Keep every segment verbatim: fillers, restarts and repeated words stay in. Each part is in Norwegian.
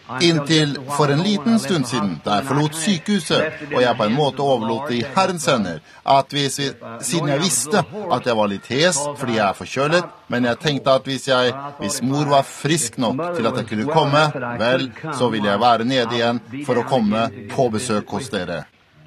Inntil for en liten stund siden, da jeg forlot sykehuset, og jeg på en måte overlot det i Herrens hender, at hvis vi, siden jeg visste at jeg var litt hes fordi jeg er forkjølet, men jeg tenkte at hvis, jeg, hvis mor var frisk nok til at jeg kunne komme, vel, så ville jeg være nede igjen for å komme på besøk hos dere.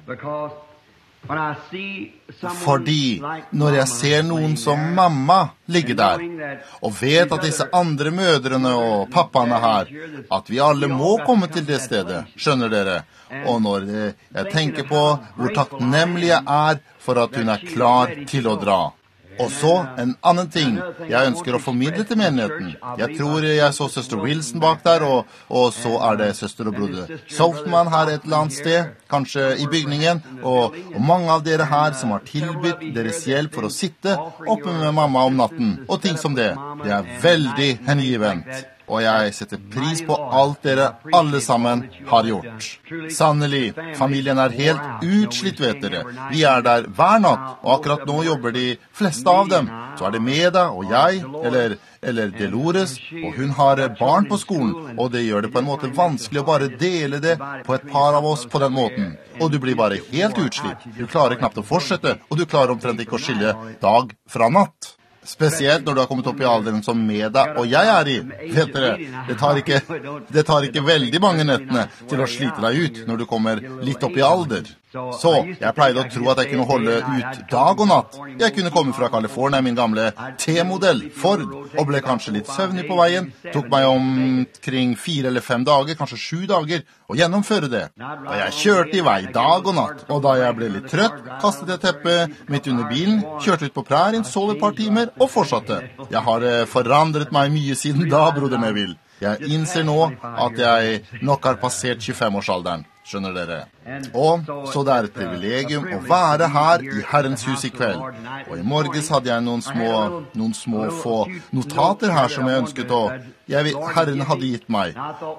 Fordi når jeg ser noen som mamma ligge der, og vet at disse andre mødrene og pappaene her, at vi alle må komme til det stedet, skjønner dere, og når jeg tenker på hvor takknemlig jeg er for at hun er klar til å dra. Og så en annen ting jeg ønsker å formidle til menigheten. Jeg tror jeg så søster Wilson bak der, og, og så er det søster og broder Softman her et eller annet sted, kanskje i bygningen, og, og mange av dere her som har tilbudt deres hjelp for å sitte oppe med mamma om natten, og ting som det. Det er veldig hengivent. Og jeg setter pris på alt dere alle sammen har gjort. Sannelig, familien er helt utslitt, vet dere. Vi er der hver natt, og akkurat nå jobber de fleste av dem. Så er det Meda og jeg, eller, eller Delores, og hun har barn på skolen, og det gjør det på en måte vanskelig å bare dele det på et par av oss på den måten. Og du blir bare helt utslitt. Du klarer knapt å fortsette, og du klarer omtrent ikke å skille dag fra natt. Spesielt når du har kommet opp i alderen som Meda og jeg er i. Vet dere, det tar ikke, det tar ikke veldig mange nettene til å slite deg ut når du kommer litt opp i alder. Så jeg pleide å tro at jeg kunne holde ut dag og natt. Jeg kunne komme fra California, min gamle T-modell, Ford, og ble kanskje litt søvnig på veien. Tok meg omkring fire eller fem dager, kanskje sju dager, å gjennomføre det. Og jeg kjørte i vei dag og natt, og da jeg ble litt trøtt, kastet jeg teppet midt under bilen, kjørte ut på prærien, sov et par timer, og fortsatte. Jeg har forandret meg mye siden da, broder Neville. Jeg innser nå at jeg nok har passert tjuefem-årsalderen. Skjønner dere? Og så det er et privilegium å være her i Herrens hus i kveld. Og i morges hadde jeg noen små, noen små få notater her som jeg ønsket å, jeg, Herren hadde gitt meg.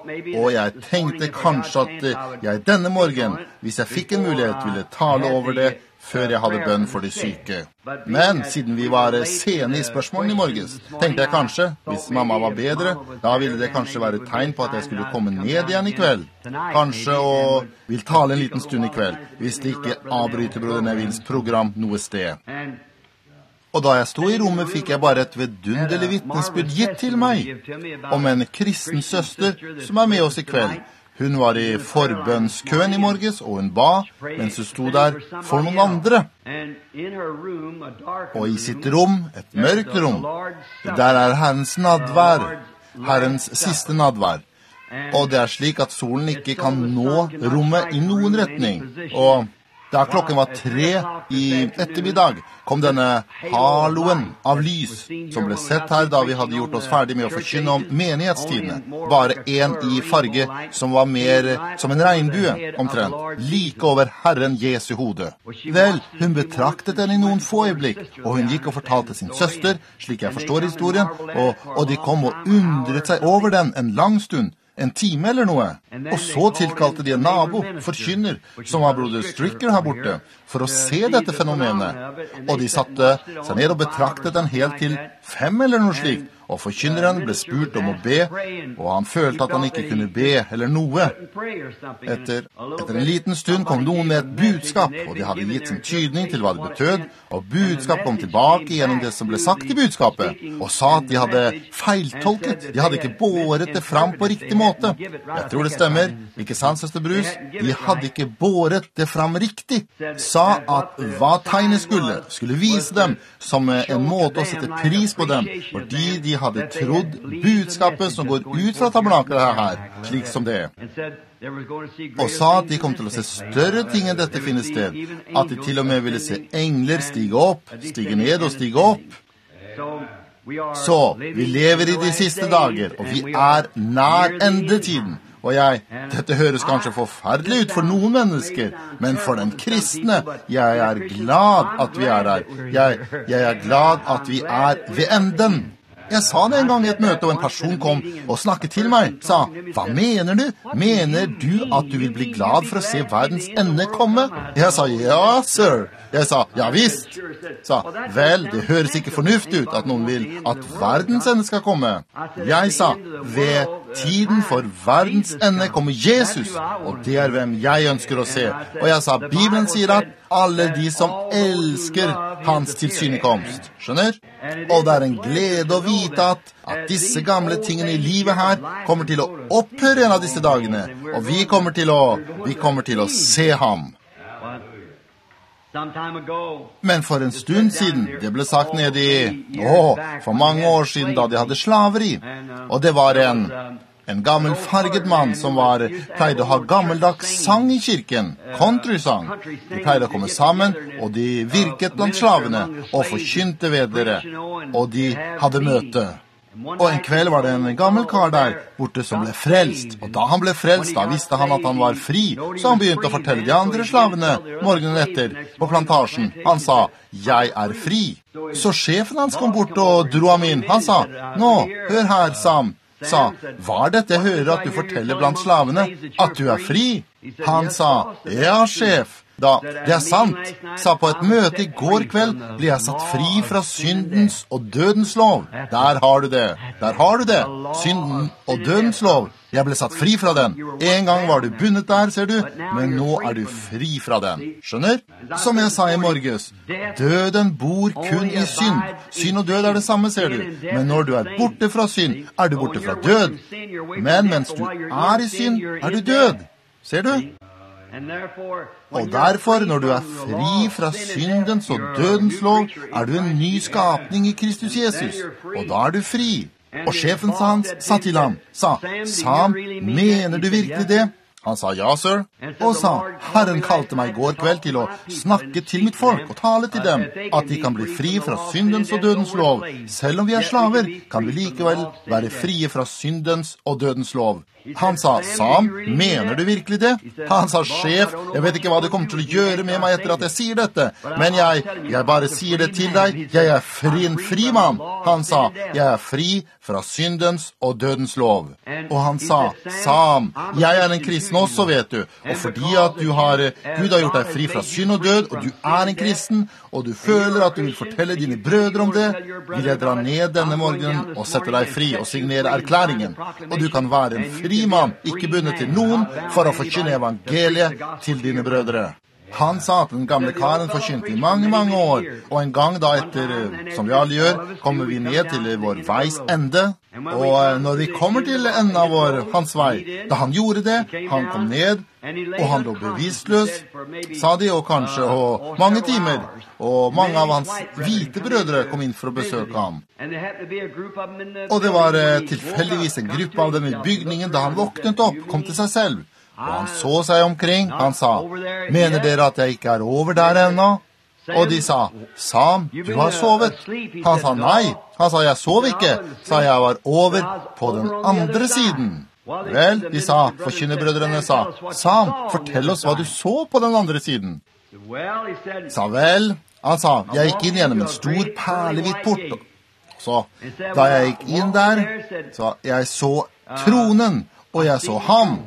Og jeg tenkte kanskje at jeg denne morgen, hvis jeg fikk en mulighet, ville tale over det før jeg hadde bønn for de syke. Men siden vi var sene i spørsmålene i morges, tenkte jeg kanskje, hvis mamma var bedre, da ville det kanskje være et tegn på at jeg skulle komme ned igjen i kveld. Kanskje og vil tale en liten stund i kveld, hvis det ikke avbryter broder Nevilles program noe sted. Og da jeg stod i rommet, fikk jeg bare et vidunderlig vitnesbyrd gitt til meg om en kristen søster som er med oss i kveld. Hun var i forbønnskøen i morges, og hun ba, mens hun stod der for noen andre. Og i sitt rom, et mørkt rom, der er Herrens nadvær, Herrens siste nadvær. Og det er slik at solen ikke kan nå rommet i noen retning. Og da klokken var tre i ettermiddag, kom denne haloen av lys, som ble sett her da vi hadde gjort oss ferdig med å forkynne om menighetstidene. Bare en i farge som var mer som en regnbue, omtrent, like over Herren Jesu hode. Vel, hun betraktet den i noen få øyeblikk, og hun gikk og fortalte sin søster, slik jeg forstår historien, og, og de kom og undret seg over den en lang stund. En time eller noe. Og så tilkalte de en nabo, forkynner, som var broder Stricker her borte, for å se dette fenomenet. Og de satte seg ned og betraktet den helt til fem eller noe slikt. Og forkynneren ble spurt om å be, og han følte at han ikke kunne be eller noe. Etter, etter en liten stund kom noen med et budskap, og de hadde gitt sin tydning til hva det betød, og budskap kom tilbake gjennom det som ble sagt i budskapet, og sa at de hadde feiltolket, de hadde ikke båret det fram på riktig måte. Jeg tror det stemmer, ikke sant, søster Brus? De hadde ikke båret det fram riktig. Sa at hva tegnet skulle, skulle vise dem som en måte å sette pris på dem, fordi de hadde trodd budskapet som går ut fra tabernaklet her, slik som det er. Og sa at de kom til å se større ting enn dette finner sted, at de til og med ville se engler stige opp, stige ned og stige opp. Så, vi lever i de siste dager, og vi er nær endetiden. Og jeg, dette høres kanskje forferdelig ut for noen mennesker, men for den kristne, jeg er glad at vi er her. Jeg, jeg er glad at vi er ved enden. Jeg sa det en gang i et møte, og en person kom og snakket til meg, sa, hva mener du? Mener du at du vil bli glad for å se verdens ende komme? Jeg sa, ja, sir. Jeg sa, ja visst. Sa, vel, det høres ikke fornuftig ut at noen vil at verdens ende skal komme. Jeg sa, ved tiden for verdens ende kommer Jesus, og det er hvem jeg ønsker å se. Og jeg sa, Bibelen sier at alle de som elsker hans tilsynekomst. Skjønner? Og det er en glede å vite at, at disse gamle tingene i livet her kommer til å opphøre en av disse dagene, og vi kommer til å, vi kommer til å se ham. Men for en stund siden, det ble sagt nede i, å, for mange år siden da de hadde slaveri, og det var en, en gammel farget mann som var, pleide å ha gammeldags sang i kirken, countrysang. De pleide å komme sammen, og de virket blant slavene, og forkynte ved dere, og de hadde møte. Og en kveld var det en gammel kar der borte som ble frelst, og da han ble frelst, da visste han at han var fri, så han begynte å fortelle de andre slavene morgenen etter på plantasjen. Han sa, jeg er fri. Så sjefen hans kom bort og dro ham inn. Han sa, nå, hør her, Sam, sa, hva er dette jeg hører at du forteller blant slavene, at du er fri? Han sa, ja, sjef. Da, det er sant, sa på et møte i går kveld, ble jeg satt fri fra syndens og dødens lov. Der har du det, der har du det, synden og dødens lov. Jeg ble satt fri fra den. En gang var du bundet der, ser du, men nå er du fri fra den. Skjønner? Som jeg sa i morges, døden bor kun i synd. Synd og død er det samme, ser du. Men når du er borte fra synd, er du borte fra død. Men mens du er i synd, er du død. Ser du? Og derfor, når du er fri fra syndens og dødens lov, er du en ny skapning i Kristus Jesus, og da er du fri. Og sjefen hans sa til ham, sa, Sam, mener du virkelig det? Han sa, ja, sir. Og sa, Herren kalte meg i går kveld til å snakke til mitt folk og tale til dem, at de kan bli fri fra syndens og dødens lov. Selv om vi er slaver, kan vi likevel være frie fra syndens og dødens lov. Han sa, Sam, mener du virkelig det? Han sa, sjef, jeg vet ikke hva du kommer til å gjøre med meg etter at jeg sier dette, men jeg, jeg bare sier det til deg, jeg er fri, en fri mann. Han sa, jeg er fri fra syndens og dødens lov. Og han sa, Sam, jeg er en kristen også, vet du, og fordi at du har, Gud har gjort deg fri fra synd og død, og du er en kristen, og du føler at du vil fortelle dine brødre om det, vil jeg dra ned denne morgenen og sette deg fri og signere erklæringen, og du kan være en fri mann, ikke bundet til noen, for å forkynne evangeliet til dine brødre. Han sa at den gamle karen forkynte i mange, mange år, og en gang da etter, som vi alle gjør, kommer vi ned til vår veis ende, og når vi kommer til enden av vår, hans vei, da han gjorde det, han kom ned, og han lå bevisstløs, sa de, og kanskje og mange timer, og mange av hans hvite brødre kom inn for å besøke ham. Og det var tilfeldigvis en gruppe av dem i bygningen da han våknet opp, kom til seg selv. Og han så seg omkring, han sa, mener dere at jeg ikke er over der ennå? Og de sa, Sam, du har sovet. Han sa, nei. Han sa, jeg sov ikke, sa jeg var over på den andre siden. Vel, de sa, forkynnerbrødrene sa, Sam, fortell oss hva du så på den andre siden. Sa vel, han sa, jeg gikk inn gjennom en stor perlehvit port. Så da jeg gikk inn der, så jeg så tronen, og jeg så ham.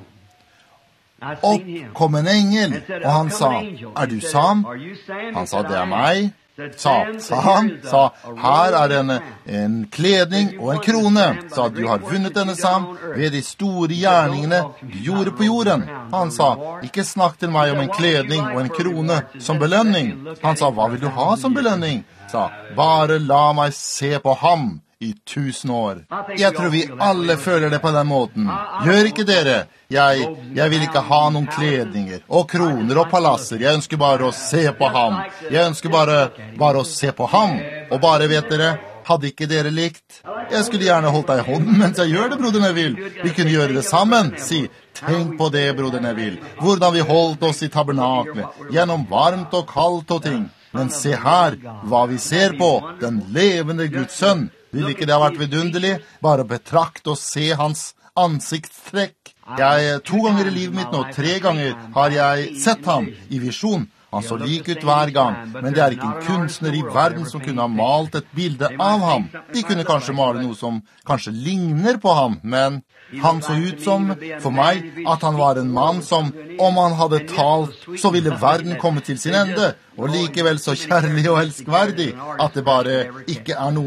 Opp kom en engel, og han sa, er du Sam? Han sa, det er meg. Sa, sa han, sa, her er en, en kledning og en krone. Sa, du har vunnet denne, Sam, ved de store gjerningene du gjorde på jorden. Han sa, ikke snakk til meg om en kledning og en krone som belønning. Han sa, hva vil du ha som belønning? Sa, bare la meg se på ham i tusen år. Jeg tror vi alle føler det på den måten. Gjør ikke dere? Jeg, jeg vil ikke ha noen kledninger og kroner og palasser. Jeg ønsker bare å se på ham. Jeg ønsker bare, bare å se på ham. Og bare, vet dere, hadde ikke dere likt? Jeg skulle gjerne holdt deg i hånden mens jeg gjør det, broder Neville. Vi kunne gjøre det sammen. Si, tenk på det, broder Neville. Hvordan vi holdt oss i tabernaklet, gjennom varmt og kaldt og ting. Men se her, hva vi ser på, den levende Guds sønn. Vil ikke det ha vært vidunderlig? Bare betrakt og se hans ansiktstrekk. Jeg, to ganger i livet mitt nå, tre ganger, har jeg sett ham i visjon. Han så lik ut hver gang, men det er ikke en kunstner i verden som kunne ha malt et bilde av ham. De kunne kanskje male noe som kanskje ligner på ham, men han så ut som, for meg, at han var en mann som, om han hadde talt, så ville verden komme til sin ende, og likevel så kjærlig og elskverdig, at det bare ikke er noen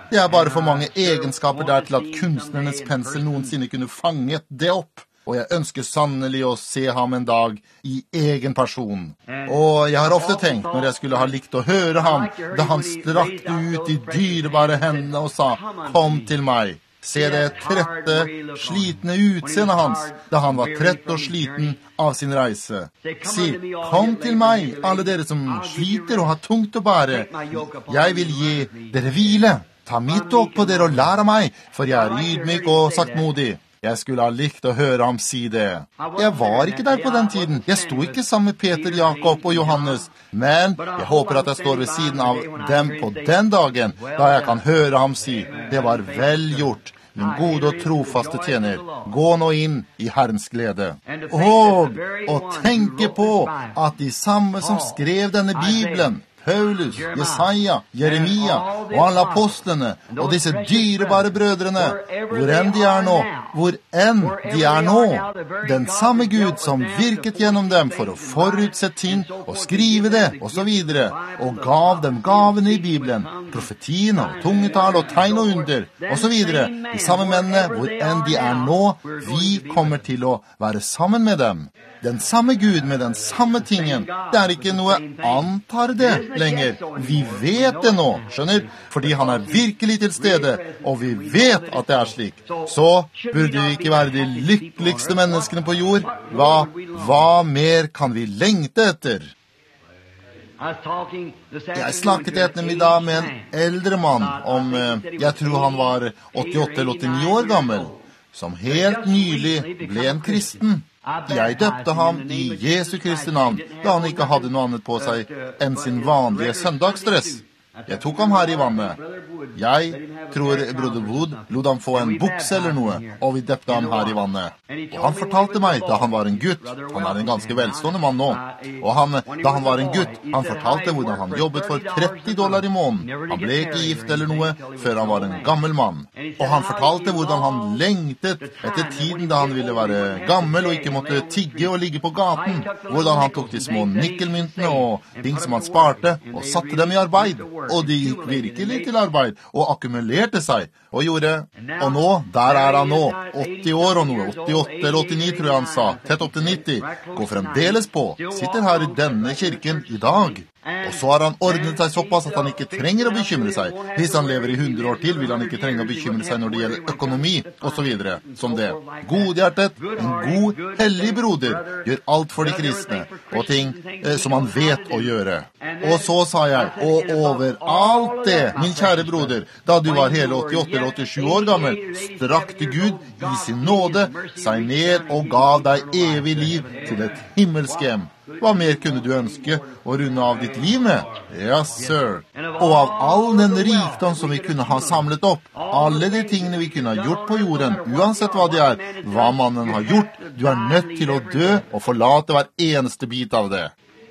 Det er bare for mange egenskaper der til at kunstnernes pensel noensinne kunne fanget det opp. Og jeg ønsker sannelig å se ham en dag i egen person. Og jeg har ofte tenkt, når jeg skulle ha likt å høre ham, da han strakte ut de dyrebare hendene og sa, «Kom til meg». Se det trette, slitne utseendet hans, da han var trett og sliten av sin reise. Si, «Kom til meg, alle dere som sliter og har tungt å bære. Jeg vil gi dere hvile. Ta mitt åk på dere og lær av meg, for jeg er ydmyk og saktmodig». Jeg skulle ha likt å høre ham si det. Jeg var ikke der på den tiden. Jeg sto ikke sammen med Peter, Jakob og Johannes. Men jeg håper at jeg står ved siden av dem på den dagen, da jeg kan høre ham si, «Det var vel gjort, min gode og trofaste tjener. Gå nå inn i Herrens glede». Og å tenke på at de samme som skrev denne Bibelen, Paulus, Jesaja, Jeremia og alle apostlene og disse dyrebare brødrene, hvor enn de er nå, hvor enn de er nå, den samme Gud som virket gjennom dem for å forutse ting og skrive det, og så videre, og gav dem gavene i Bibelen, profetien og tungetall og tegn og under, og så videre, de samme mennene, hvor enn de er nå, vi kommer til å være sammen med dem. Den samme Gud med den samme tingen. Det er ikke noe antar det lenger. Vi vet det nå, skjønner? Fordi han er virkelig til stede, og vi vet at det er slik. Så burde vi ikke være de lykkeligste menneskene på jord. Hva, hva mer kan vi lengte etter? Jeg snakket ettermiddag med en eldre mann om, jeg tror han var åttiåtte eller åttini år gammel, som helt nylig ble en kristen. Jeg døpte ham i Jesu Kristi navn, da han ikke hadde noe annet på seg enn sin vanlige søndagsdress. Jeg tok ham her i vannet. Jeg tror broder Wood lot ham få en bukse eller noe, og vi døpte ham her i vannet. Og han fortalte meg, da han var en gutt, han er en ganske velstående mann nå, og han, da han var en gutt, han fortalte hvordan han jobbet for tretti dollar i måneden. Han ble ikke gift eller noe, før han var en gammel mann. Og han fortalte hvordan han lengtet etter tiden da han ville være gammel og ikke måtte tigge og ligge på gaten, hvordan han tok de små nikkelmyntene og ting som han sparte, og satte dem i arbeid. Og de gikk virkelig til arbeid, og akkumulerte seg, og gjorde, og nå, der er han nå, åtti år og noe, åttiåtte eller åttini tror jeg han sa, tett opp til nitti, går fremdeles på, sitter her i denne kirken i dag. Og så har han ordnet seg såpass at han ikke trenger å bekymre seg. Hvis han lever i hundre år til, vil han ikke trenge å bekymre seg når det gjelder økonomi, og så videre, som det. Godhjertet, en god, hellig broder, gjør alt for de kristne, og ting eh, som han vet å gjøre. Og så sa jeg, og over alt det, min kjære broder, da du var hele åttiåtte eller åttisju år gammel, strakte Gud i sin nåde seg ned og gav deg evig liv til et himmelsk hjem. Hva mer kunne du ønske å runde av ditt liv med? Ja, sir. Og av all den rikdom som vi kunne ha samlet opp, alle de tingene vi kunne ha gjort på jorden, uansett hva det er, hva mannen har gjort, du er nødt til å dø og forlate hver eneste bit av det.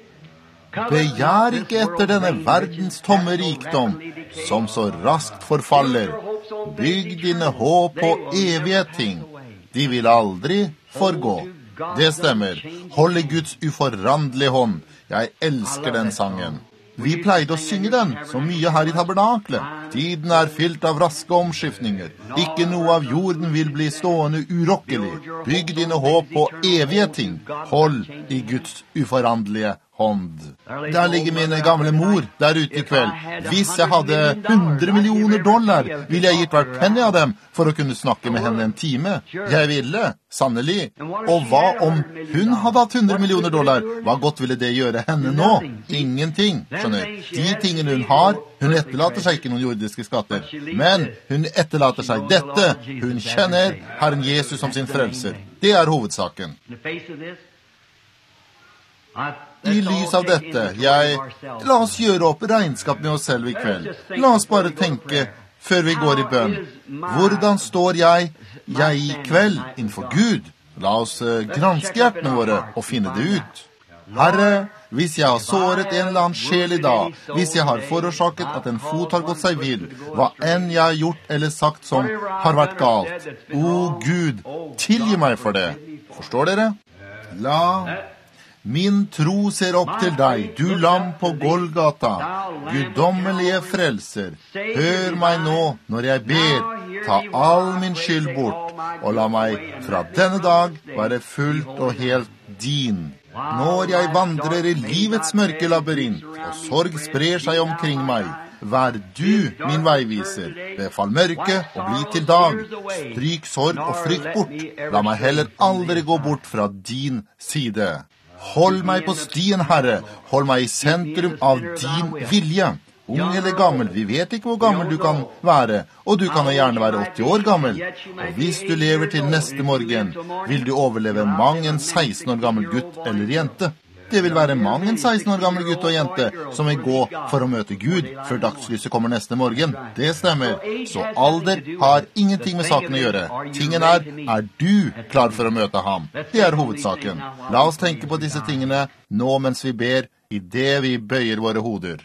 Begjær ikke etter denne verdens tomme rikdom, som så raskt forfaller. Bygg dine håp på evige ting. De vil aldri forgå. Det stemmer. Hold i Guds uforanderlige hånd. Jeg elsker den sangen. Vi pleide å synge den så mye her i tabernaklet. Tiden er fylt av raske omskiftninger. Ikke noe av jorden vil bli stående urokkelig. Bygg dine håp på evige ting. Hold i Guds uforanderlige hånd. Der ligger min gamle mor der ute i kveld. Hvis jeg hadde hundre millioner dollar, ville jeg gitt hvert penny av dem for å kunne snakke med henne en time. Jeg ville, sannelig. Og hva om hun hadde hatt hundre millioner dollar? Hva godt ville det gjøre henne nå? Ingenting, skjønner. De tingene hun har, hun etterlater seg ikke noen jordiske skatter. Men hun etterlater seg dette. Hun kjenner Herren Jesus som sin frelser. Det er hovedsaken. I lys av dette, jeg, la oss gjøre opp regnskap med oss selv i kveld. La oss bare tenke, før vi går i bønn, hvordan står jeg, jeg i kveld, innenfor Gud? La oss granske hjertene våre og finne det ut. Herre, hvis jeg har såret en eller annen sjel i dag, hvis jeg har forårsaket at en fot har gått seg vill, hva enn jeg har gjort eller sagt som har vært galt, o Gud, tilgi meg for det. Forstår dere? La Min tro ser opp til deg, du lam på Golgata, guddommelige frelser. Hør meg nå når jeg ber, ta all min skyld bort, og la meg fra denne dag være fullt og helt din. Når jeg vandrer i livets mørke labyrint, og sorg sprer seg omkring meg, vær du min veiviser, befall mørke og bli til dag, stryk sorg og frykt bort, la meg heller aldri gå bort fra din side. Hold meg på stien, Herre, hold meg i sentrum av din vilje. Ung eller gammel, vi vet ikke hvor gammel du kan være, og du kan jo gjerne være åtti år gammel. Og hvis du lever til neste morgen, vil du overleve mang en seksten år gammel gutt eller jente. Det vil være mang en seksten år gammel gutt og jente som vil gå for å møte Gud før dagslyset kommer neste morgen. Det stemmer. Så alder har ingenting med saken å gjøre. Tingen er, er du klar for å møte ham? Det er hovedsaken. La oss tenke på disse tingene nå mens vi ber, i det vi bøyer våre hoder.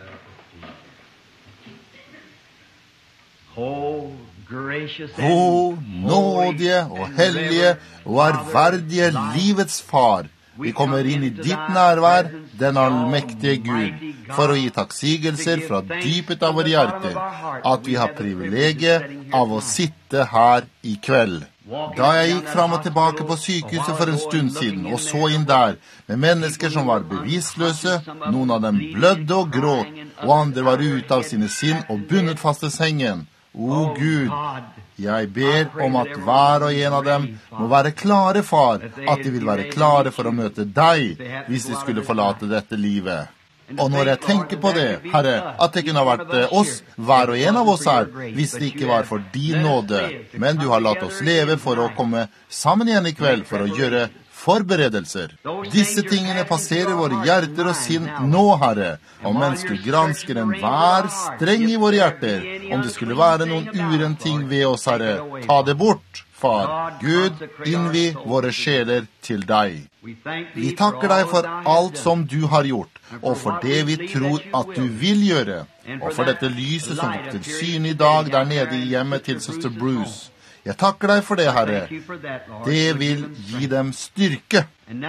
O nådige og hellige og ærverdige livets far, vi kommer inn i ditt nærvær, den allmektige Gud, for å gi takksigelser fra dypet av våre hjerter, at vi har privilegiet av å sitte her i kveld. Da jeg gikk fram og tilbake på sykehuset for en stund siden, og så inn der, med mennesker som var bevisstløse, noen av dem blødde og gråt, og andre var ute av sine sinn og bundet fast til sengen. O Gud, jeg ber om at hver og en av dem må være klare, far, at de vil være klare for å møte deg hvis de skulle forlate dette livet. Og når jeg tenker på det, Herre, at det kunne ha vært oss, hver og en av oss her, hvis det ikke var for din nåde, men du har latt oss leve for å komme sammen igjen i kveld for å gjøre forberedelser. Disse tingene passerer våre hjerter og sinn nå, Herre, og mens du gransker en hver streng i våre hjerter, om det skulle være noen urent ting ved oss, Herre, ta det bort, far. Gud, innvi våre sjeler til deg. Vi takker deg for alt som du har gjort, og for det vi tror at du vil gjøre, og for dette lyset som kom til syne i dag der nede i hjemmet til søster Bruce. Jeg takker deg for det, Herre. Det vil gi dem styrke.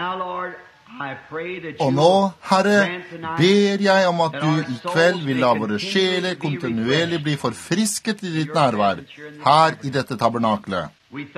Og nå, Herre, ber jeg om at du i kveld vil la våre sjeler kontinuerlig bli forfrisket i ditt nærvær, her i dette tabernaklet.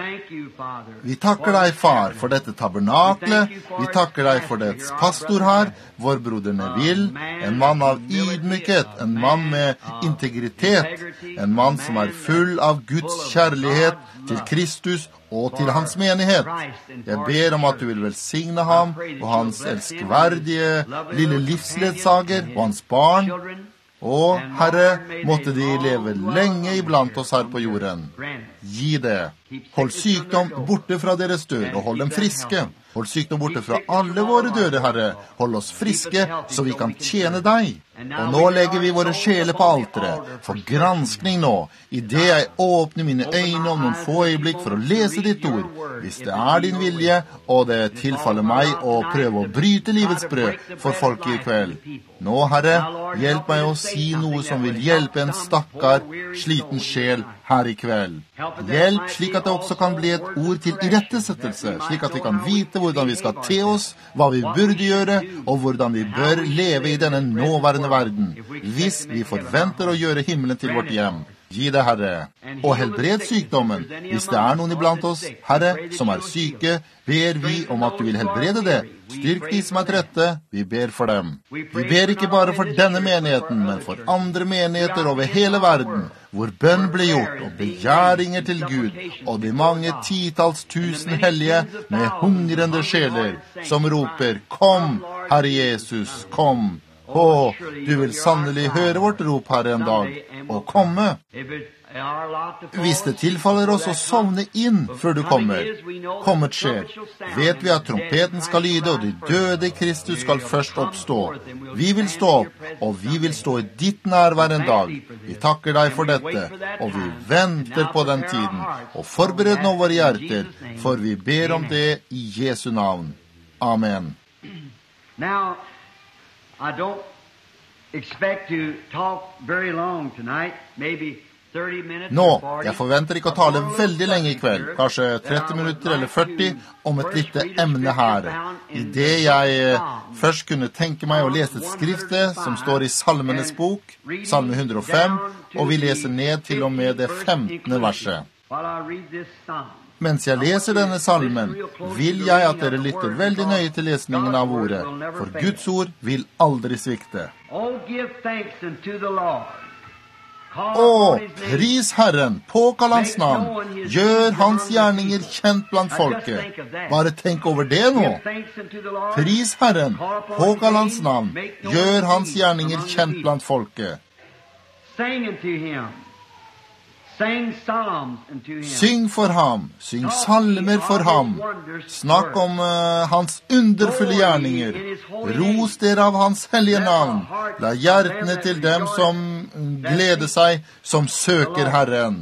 Vi takker deg, far, for dette tabernaklet. Vi takker deg for dets pastor her, vår broder Neville, en mann av ydmykhet, en mann med integritet, en mann som er full av Guds kjærlighet til Kristus og til hans menighet. Jeg ber om at du vil velsigne ham og hans elskverdige lille livsledsager og hans barn. Og, Herre, måtte de leve lenge iblant oss her på jorden. Gi det. Hold sykdom borte fra deres død, og hold dem friske. Hold sykdom borte fra alle våre døde, Herre. Hold oss friske, så vi kan tjene deg. Og nå legger vi våre sjeler på alteret, for granskning nå, i det jeg åpner mine øyne om noen få øyeblikk for å lese ditt ord. Hvis det er din vilje, og det tilfaller meg å prøve å bryte livets brød for folk i kveld. Nå, Herre, hjelp meg å si noe som vil hjelpe en stakkar, sliten sjel her i kveld. Hjelp slik at det også kan bli et ord til irettesettelse, slik at vi kan vite hvordan vi skal te oss, hva vi burde gjøre, og hvordan vi bør leve i denne nåværende verden, hvis vi forventer å gjøre himmelen til vårt hjem. Gi det, Herre, og helbred sykdommen. Hvis det er noen iblant oss, Herre, som er syke, ber vi om at du vil helbrede det. Styrk de som er trette, vi ber for dem. Vi ber ikke bare for denne menigheten, men for andre menigheter over hele verden, hvor bønn ble gjort, og begjæringer til Gud, og de mange titalls tusen hellige med hungrende sjeler, som roper, kom, Herre Jesus, kom. Å, du vil sannelig høre vårt rop, Herre, en dag, og komme. Hvis det tilfaller oss å sovne inn før du kommer, kommet skjer, vet vi at trompeten skal lyde, og de døde i Kristus skal først oppstå. Vi vil stå opp, og vi vil stå i ditt nærvær en dag. Vi takker deg for dette, og vi venter på den tiden, og forbered nå våre hjerter, for vi ber om det i Jesu navn. Amen. Now, I don't expect to talk very long tonight, maybe Nå, jeg forventer ikke å tale veldig lenge I kveld, kanskje tretti minutter eller førti, om et lite emne her. I det jeg først kunne tenke meg å lese et skrifte som står I Salmenes bok, Salme hundre og fem, og vi leser ned til og med det femtende verset. Mens jeg leser denne salmen, vil jeg at dere lytter veldig nøye til lesningen av ordet, for Guds ord vil aldri svikte. Å, pris Herren, påkall hans navn, gjør hans gjerninger kjent blant folket. Bare tenk over det nå. Pris Herren, påkall hans navn, gjør hans gjerninger kjent blant folket. Syng for ham, syng salmer for ham. Snakk om uh, hans underfulle gjerninger. Ros dere av hans hellige navn. La hjertene til dem som gleder seg, som søker Herren.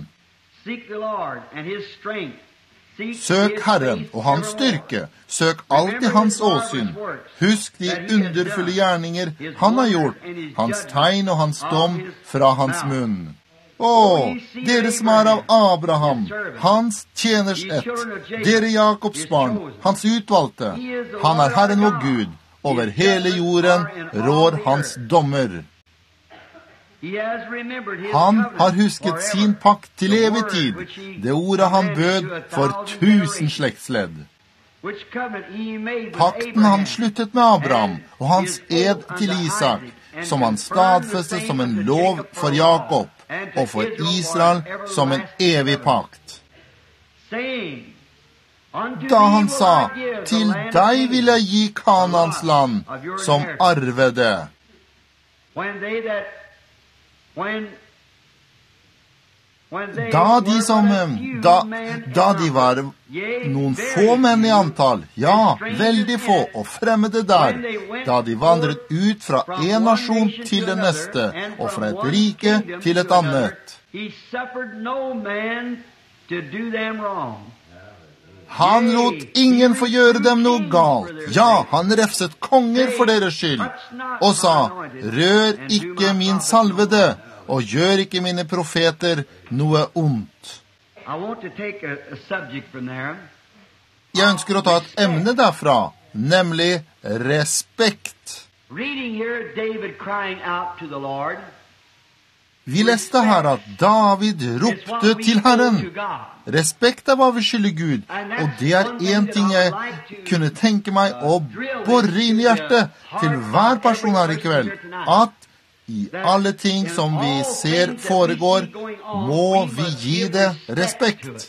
Søk Herren og hans styrke. Søk alltid hans åsyn. Husk de underfulle gjerninger han har gjort, hans tegn og hans dom fra hans munn. Å, dere som er av Abraham, hans tjeners ett, dere Jakobs barn, hans utvalgte. Han er Herren vår Gud, over hele jorden rår hans dommer. Han har husket sin pakt til evig tid, det ordet han bød for tusen slektsledd. Pakten han sluttet med Abraham, og hans ed til Isak, som han stadfestet som en lov for Jakob, og for Israel som en evig pakt. Da han sa, til deg vil jeg gi Kanans land som arvede. Da de som, da, da de var noen få menn I antall, ja, veldig få, og fremmede der, da de vandret ut fra en nasjon til den neste, og fra et rike til et annet. Han lot ingen få gjøre dem noe galt. Ja, han refset konger for deres skyld, og sa, rør ikke min salvede, og gjør ikke mine profeter noe ondt. Jeg ønsker å ta et emne derfra, nemlig respekt. Vi leste her at David ropte til Herren. Respekt er hva vi skylder Gud, og det er en ting jeg kunne tenke meg å borre inn I hjertet til hver person her I kveld, at I alle ting som vi ser foregår, må vi gi det respekt.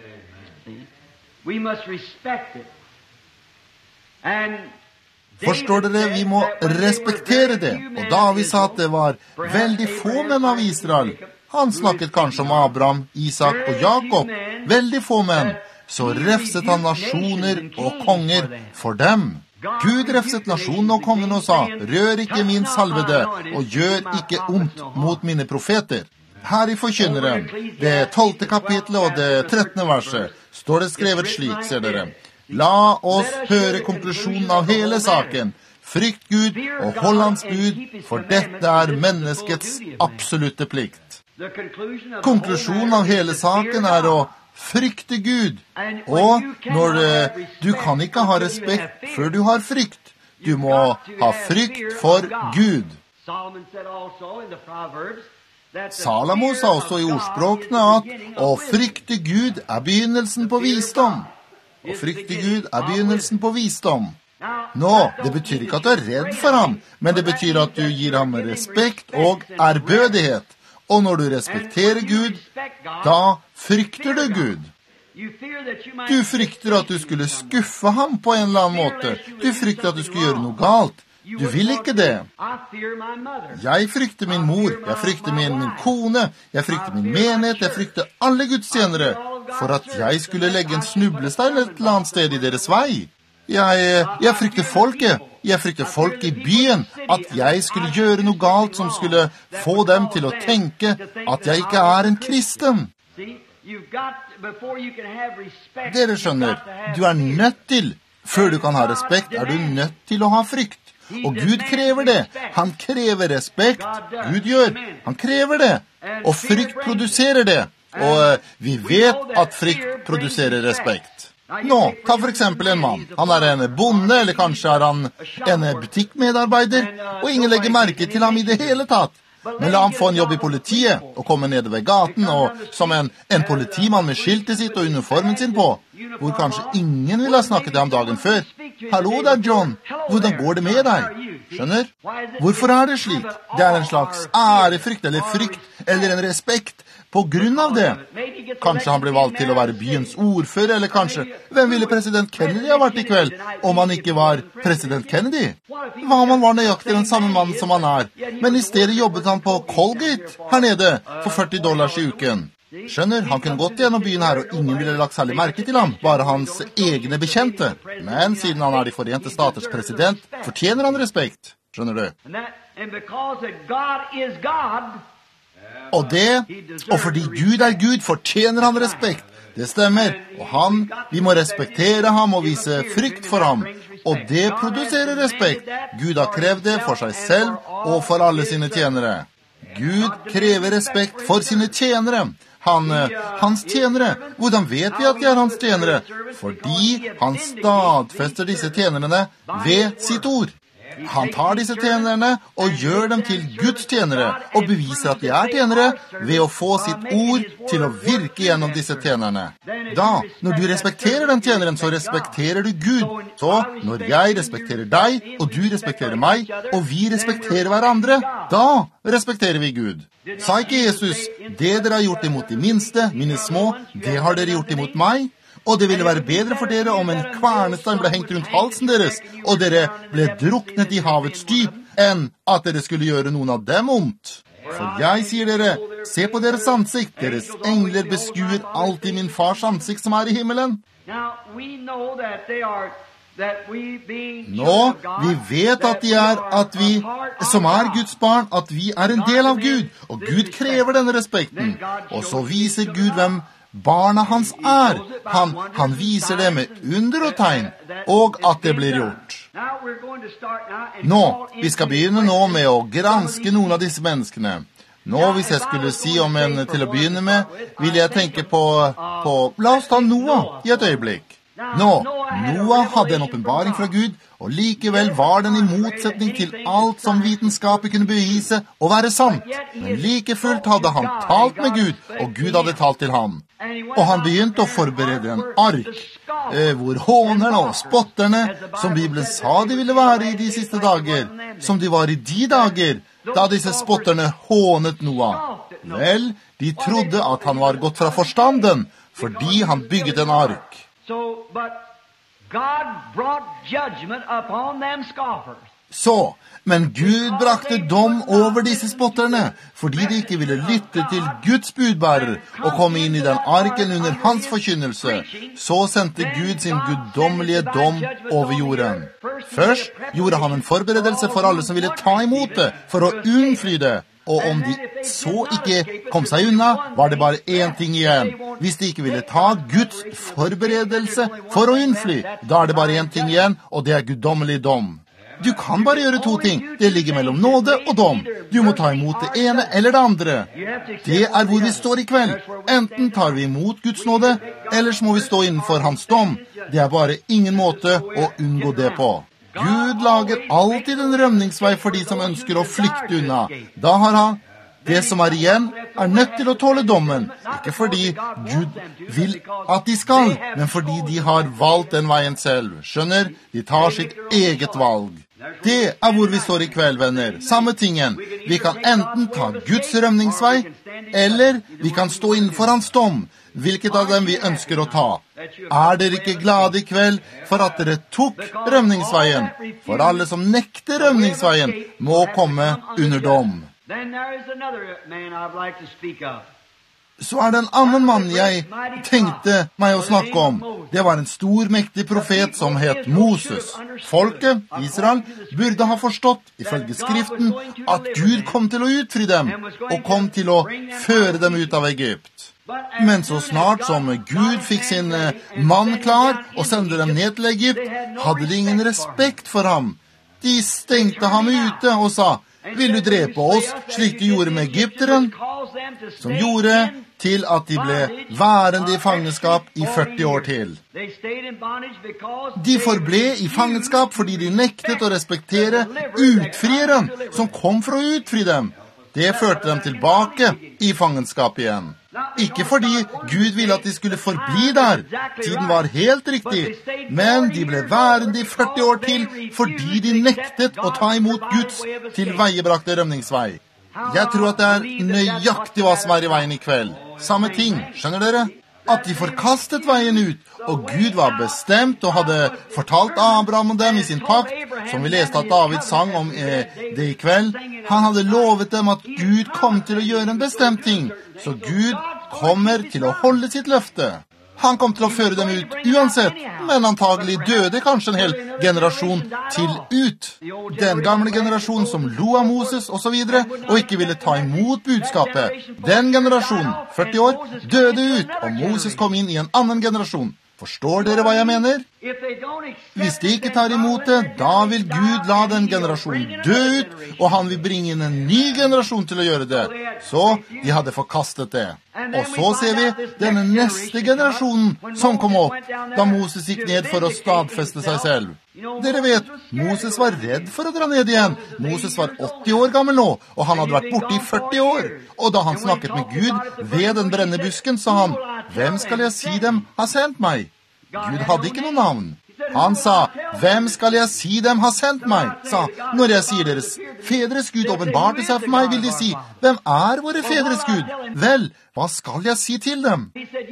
Forstår dere, vi må respektere det. Og David sa at det var veldig få menn av Israel. Han snakket kanskje om Abraham, Isak og Jakob. Veldig få menn. Så refset han nasjoner og konger for dem. Gud refset nasjonen og kongen og sa, rør ikke min salvede, og gjør ikke ondt mot mine profeter. Her I Forkynneren, det tolvte kapitlet og det trettende verset, står det skrevet slik, ser dere. La oss høre konklusjonen av hele saken. Frykt Gud og hold hans bud, for dette er menneskets absolutte plikt. Konklusjonen av hele saken er å frykte Gud, og når du kan ikke ha respekt før du har frykt. Du må ha frykt for Gud. Salomo sa også I ordspråkene at å frykte Gud er begynnelsen på visdom. Å frykte Gud er begynnelsen på visdom. Nå, det betyr ikke at du er redd for ham, men det betyr at du gir ham respekt og ærbødighet. Og når du respekterer Gud, da frykter du Gud. Du frykter at du skulle skuffe ham på en eller annen måte. Du frykter at du skulle gjøre noe galt. Du vil ikke det. Jeg frykter min mor, jeg frykter min, min kone, jeg frykter min menighet, jeg frykter alle gudstjenere, for at jeg skulle legge en snublestein et eller annet sted I deres vei. Jeg, jeg frykter folket. Jeg frykter folk I byen, at jeg skulle gjøre noe galt som skulle få dem til å tenke at jeg ikke er en kristen. Dere skjønner, du er nødt til, før du kan ha respekt, er du nødt til å ha frykt. Og Gud krever det. Han krever respekt. Gud gjør. Han krever det. Og frykt produserer det. Og vi vet at frykt produserer respekt. Nå, ta for eksempel en mann. Han er en bonde, eller kanskje er han en butikkmedarbeider, og ingen legger merke til ham i det hele tatt. Men la ham få en jobb i politiet, og komme ned ved gaten, og som en, en politimann med skiltet sitt og uniformen sin på, hvor kanskje ingen ville ha snakket til ham dagen før. Hallo der, John. Hvordan går det med deg? Skjønner? Hvorfor er det slik? Det er en slags ærefrykt, eller frykt, eller en respekt, på grunn av det. Kanskje han ble valgt til å være byens ordfører, eller kanskje, hvem ville president Kennedy ha vært i kveld, om han ikke var president Kennedy? Hva om han var nøyaktig den samme mann som han er, men i stedet jobbet han på Colgate her nede for førti dollars i uken? Skjønner, han kunne gått gjennom byen her, og ingen ville lagt særlig merke til ham, bare hans egne bekjente. Men siden han er de Forente Staters president, fortjener han respekt. Skjønner du? Og det, og fordi Gud er Gud, fortjener han respekt. Det stemmer, og han, vi må respektere ham og vise frykt for ham. Og det produserer respekt. Gud har krevd det for seg selv og for alle sine tjenere. Gud krever respekt for sine tjenere. Han, hans tjenere. Hvordan vet vi at de er hans tjenere? Fordi han stadfester disse tjenerne ved sitt ord. Han tar disse tjenerne og gjør dem til Guds tjenere, og beviser at de er tjenere ved å få sitt ord til å virke gjennom disse tjenerne. Da, når du respekterer den tjeneren, så respekterer du Gud. Så, når jeg respekterer deg, og du respekterer meg, og vi respekterer hverandre, da respekterer vi Gud. Sa ikke Jesus, det dere har gjort imot de minste, mine små, det har dere gjort imot meg? Og det ville være bedre for dere om en kvernestein ble hengt rundt halsen deres, og dere ble druknet i havets dyp, enn at dere skulle gjøre noen av dem ondt. For jeg sier dere, se på deres ansikt, deres engler beskuer alltid min fars ansikt som er i himmelen. Nå, vi vet at de er at vi, som er Guds barn, at vi er en del av Gud, og Gud krever denne respekten. Og så viser Gud hvem barna hans er. Han, han viser det med under og tegn, og at det blir gjort. Nå, vi skal begynne nå med å granske noen av disse menneskene. Nå, hvis jeg skulle si om en til å begynne med, vil jeg tenke på, på la oss ta Noah i et øyeblikk. Nå, Noah hadde en åpenbaring fra Gud, og likevel var den i motsetning til alt som vitenskapet kunne bevise å være sant. Men like fullt hadde han talt med Gud, og Gud hadde talt til ham. Og han begynte å forberede en ark, eh, hvor hånerne og spotterne, som Bibelen sa de ville være i de siste dager, som de var i de dager, da disse spotterne hånet Noah. Vel, de trodde at han var gått fra forstanden, fordi han bygget en ark. So, but God brought judgment upon them scoffers. Så, men Gud brakte dom over disse spotterne, fordi de ikke ville lytte til Guds budbærer og komme inn i den arken under hans forkynnelse. Så sendte Gud sin guddommelige dom over jorden. Først gjorde han en forberedelse for alle som ville ta imot det, for å unnfly det. Og om de så ikke kom seg unna, var det bare én ting igjen. Hvis de ikke ville ta Guds forberedelse for å unnfly, da er det bare én ting igjen, og det er guddommelig dom. Du kan bare gjøre to ting. Det ligger mellom nåde og dom. Du må ta imot det ene eller det andre. Det er hvor vi står i kveld. Enten tar vi imot Guds nåde, ellers må vi stå innenfor hans dom. Det er bare ingen måte å unngå det på. Gud lager alltid en rømningsvei for de som ønsker å flykte unna. Da har han det som er igjen, er nødt til å tåle dommen. Ikke fordi Gud vil at de skal, men fordi de har valgt den veien selv. Skjønner? De tar sitt eget valg. Det er hvor vi står i kveld, venner. Samme tingen. Vi kan enten ta Guds rømningsvei, eller vi kan stå innenfor hans dom. Hvilket av dem vi ønsker å ta? Er dere ikke glade i kveld for at dere tok rømningsveien? For alle som nekter rømningsveien, må komme under dom. Så er det en annen mann jeg tenkte meg å snakke om. Det var en stor, mektig profet som het Moses. Folket, Israel, burde ha forstått, ifølge Skriften, at Gud kom til å utfri dem, og kom til å føre dem ut av Egypt. Men så snart som Gud fikk sin mann klar og sendte dem ned til Egypt, hadde de ingen respekt for ham. De stengte ham ute og sa, vil du drepe oss slik du gjorde med egypteren? Som gjorde til at de ble værende i fangenskap i førti år til. De forble i fangenskap fordi de nektet å respektere utfrieren som kom for å utfri dem. Det førte dem tilbake i fangenskap igjen. Ikke fordi Gud ville at de skulle forbli der. Tiden var helt riktig. Men de ble værende i førti år til fordi de nektet å ta imot Guds tilveiebrakte rømningsvei. Jeg tror at det er nøyaktig hva som er i veien i kveld. Samme ting, skjønner dere? At de forkastet veien ut, og Gud var bestemt og hadde fortalt Abraham om dem i sin pakt, som vi leste at David sang om eh, det i kveld. Han hadde lovet dem at Gud kom til å gjøre en bestemt ting, så Gud kommer til å holde sitt løfte. Han kom til å føre dem ut uansett, men antagelig døde kanskje en hel generasjon til ut. Den gamle generasjonen som lo av Moses og så videre, og ikke ville ta imot budskapet. Den generasjonen, førti år, døde ut, og Moses kom inn i en annen generasjon. Forstår dere hva jeg mener? Hvis de ikke tar imot det, da vil Gud la den generasjonen dø ut, og han vil bringe inn en ny generasjon til å gjøre det. Så de hadde forkastet det. Og så ser vi denne neste generasjonen som kom opp, da Moses gikk ned for å stadfeste seg selv. Dere vet, Moses var redd for å dra ned igjen. Moses var åtti år gammel nå, og han hadde vært borte i førti år. Og da han snakket med Gud ved den brennende busken, sa han, «Hvem skal jeg si dem har sendt meg?» Gud hadde ikke noe navn. Han sa, «Hvem skal jeg si dem har sendt meg?» sa, «Når jeg sier deres fedres Gud åpenbarte seg for meg, vil de si, «Hvem er våre fedres Gud?» Vel, hva skal jeg si til dem?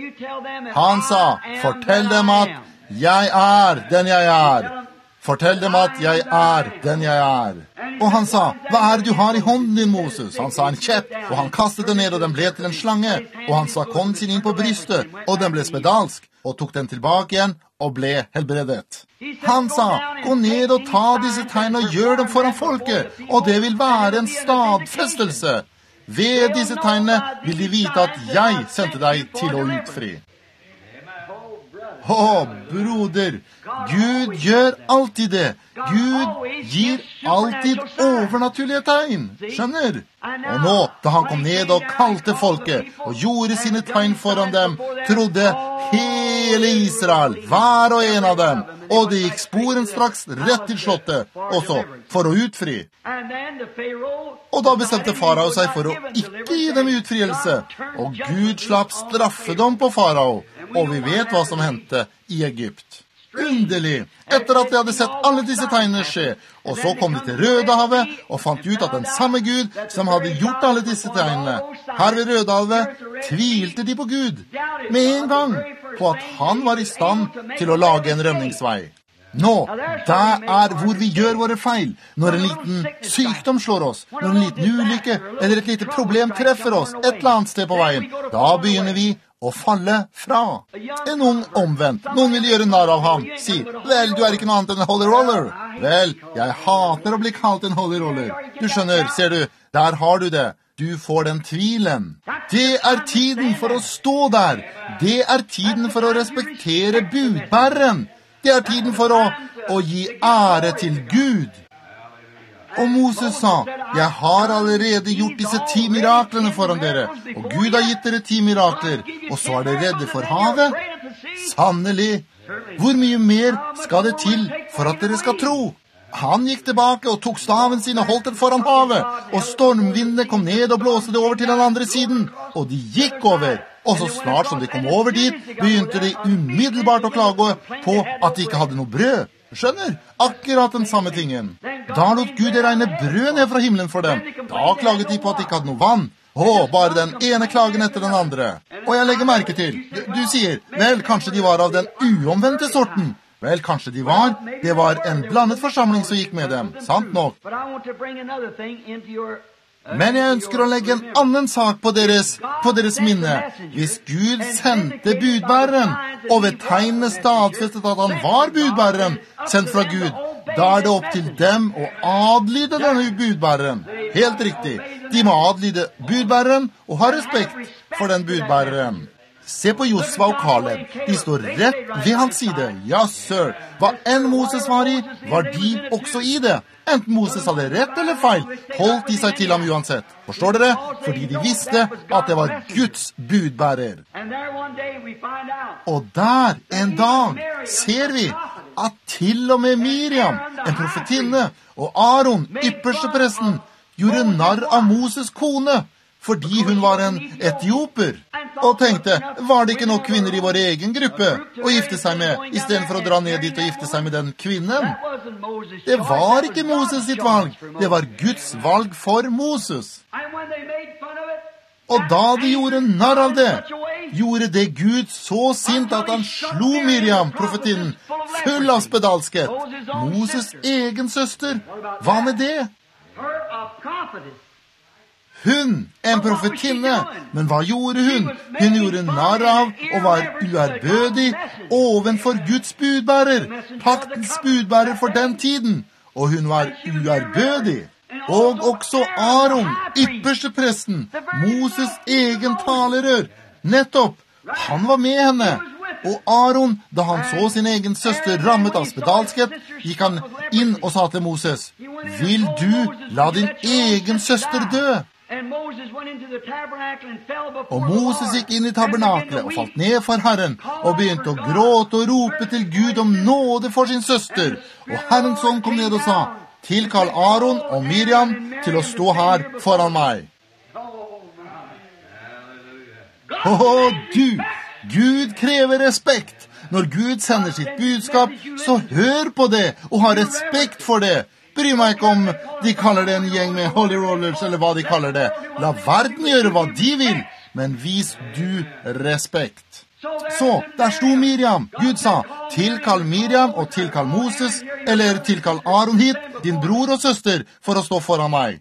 Han sa, «Fortell dem at jeg er den jeg er. Fortell dem at jeg er den jeg er.» Og han sa, «Hva er det du har i hånden din, Moses?» Han sa, «En kjepp», og han kastet den ned, og den ble til en slange. Og han sa, «Kom sin inn på brystet», og den ble spedalsk, og tok den tilbake igjen, og ble helbredet. Han sa, «Gå ned og ta disse tegn og gjør dem foran folket, og det vil være en stadfestelse. Ved disse tegnene vil de vite at jeg sendte deg til å utfri.» Å, broder, Gud gjør alltid det. Gud gir alltid overnaturlige tegn, skjønner? Og nå, da han kom ned og kalte folket, og gjorde sine tegn foran dem, trodde hele Israel, hver og en av dem, og det gikk sporen straks rett til slottet, også for å utfri. Og da bestemte farao seg for å ikke gi dem utfrielse, og Gud slapp straffedom på farao, og vi vet hva som hendte i Egypt. Underlig, etter at de hadde sett alle disse tegnene skje, og så kom de til Rødehavet og fant ut at den samme Gud som hadde gjort alle disse tegnene, her ved Rødehavet, tvilte de på Gud, med en gang, på at han var i stand til å lage en rømningsvei. Nå, der er hvor vi gjør våre feil. Når en liten sykdom slår oss, når en liten ulykke eller et lite problem treffer oss et eller annet sted på veien, da begynner vi å falle fra. En ung omvendt, noen vil gjøre narr av ham, si, vel, du er ikke noe annet enn en holy roller. Vel, jeg hater å bli kalt en holy roller. Du skjønner, ser du, der har du det. Du får den tvilen. Det er tiden for å stå der. Det er tiden for å respektere budbæreren. Det er tiden for å, å gi ære til Gud. Og Moses sa, jeg har allerede gjort disse ti miraklene foran dere, og Gud har gitt dere ti mirakler, og så er dere redde for havet. Sannelig, hvor mye mer skal det til for at dere skal tro? Han gikk tilbake og tok staven sin og holdt den foran havet, og stormvindene kom ned og blåste det over til den andre siden, og de gikk over. Og så snart som de kom over dit, begynte de umiddelbart å klage på at de ikke hadde noe brød. Skjønner? Akkurat den samme tingen. Da lot Gud regne brød ned fra himmelen for dem. Da klaget de på at de ikke hadde noe vann. Å, bare den ene klagen etter den andre. Og jeg legger merke til, du, du sier, vel, kanskje de var av den uomvendte sorten. Vel, kanskje de var. Det var en blandet forsamling som gikk med dem. Sant nok. Men jeg ønsker å legge en annen sak på deres, på deres minne. Hvis Gud sendte budbæreren, og ved tegnene stadfestet at han var budbæreren, sendt fra Gud, da er det opp til dem å adlyde denne budbæreren. Helt riktig. De må adlyde budbæreren og ha respekt for den budbæreren. Se på Josva og Kaleb. De står rett ved hans side. Ja, sir. Hva enn Moses var i, var de også i det. Enten Moses hadde rett eller feil, holdt de seg til ham uansett. Forstår dere? Fordi de visste at det var Guds budbærer. Og der, en dag, ser vi at til og med Miriam, en profetinne, og Aaron, ypperste presten, gjorde narr av Moses kone, fordi hun var en etioper, og tenkte, var det ikke nok kvinner i vår egen gruppe å gifte seg med, i stedet for å dra ned dit og gifte seg med den kvinnen? Det var ikke Moses sitt valg, det var Guds valg for Moses. Og da de gjorde narr av det, gjorde det Gud så sint at han slo Miriam, profetinnen, full av spedalskhet. Moses egen søster, hva med det? Hun, en profetinne, men hva gjorde hun? Hun gjorde narr av og var uærbødig ovenfor Guds budbærer, paktens budbærer for den tiden, og hun var uærbødig. Og også Aaron, ypperste presten, Moses egen talerør, nettopp, han var med henne. Og Aaron, da han så sin egen søster rammet av spedalskhet, gikk han inn og sa til Moses, vil du la din egen søster dø? Og Moses gikk inn i tabernaklet og falt ned for Herren og begynte å gråte og rope til Gud om nåde for sin søster. Og Herrens ånd kom ned og sa, tilkall Aaron og Miriam til å stå her foran meg. Åh, du! Gud krever respekt. Når Gud sender sitt budskap, så hør på det og ha respekt for det. Bry meg ikke om de kaller det en gjeng med holy rollers, eller hva de kaller det. La verden gjøre hva de vil, men vis du respekt. Så, der sto Miriam. Gud sa, tilkall Miriam og tilkall Moses, eller tilkall Aaron hit, din bror og søster, for å stå foran meg.